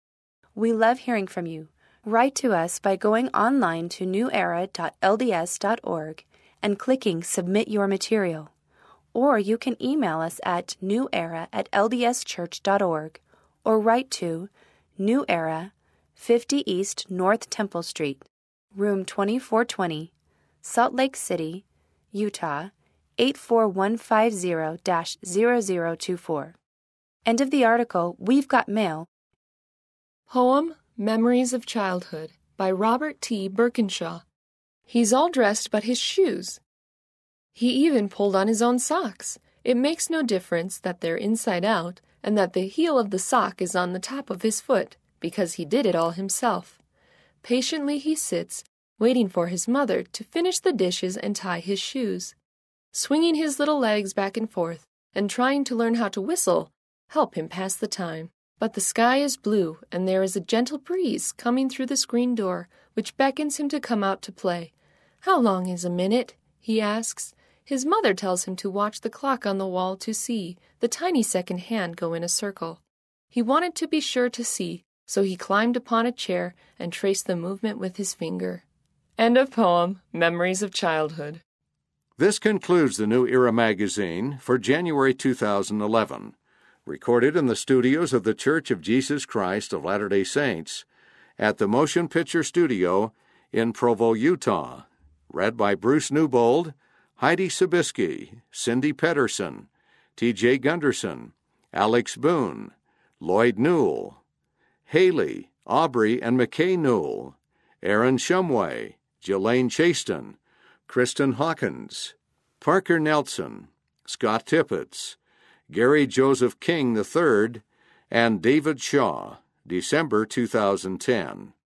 We love hearing from you. Write to us by going online to new era dot l d s dot org and clicking Submit Your Material. Or you can email us at newera at l d s church dot org or write to New Era, fifty East North Temple Street, Room twenty-four twenty, Salt Lake City, Utah, eight four one five zero dash zero zero two four. End of the article. We've Got Mail. Poem Memories of Childhood by Robert T. Birkinshaw. He's all dressed but his shoes. He even pulled on his own socks. It makes no difference that they're inside out and that the heel of the sock is on the top of his foot, because he did it all himself. Patiently he sits, waiting for his mother to finish the dishes and tie his shoes. Swinging his little legs back and forth and trying to learn how to whistle help him pass the time. But the sky is blue, and there is a gentle breeze coming through the screen door, which beckons him to come out to play. "How long is a minute?" he asks. His mother tells him to watch the clock on the wall to see the tiny second hand go in a circle. He wanted to be sure to see, so he climbed upon a chair and traced the movement with his finger. End of poem, Memories of Childhood. This concludes the New Era magazine for January two thousand eleven. recorded in the studios of the Church of Jesus Christ of Latter-day Saints at the Motion Picture Studio in Provo, Utah. Read by Bruce Newbold, Heidi Sabisky, Cindy Pedersen, T J Gunderson, Alex Boone, Lloyd Newell, Haley, Aubrey and McKay Newell, Aaron Shumway, Jelaine Chaston, Kristen Hawkins, Parker Nelson, Scott Tippett, Gary Joseph King the third, and David Shaw, December two thousand ten.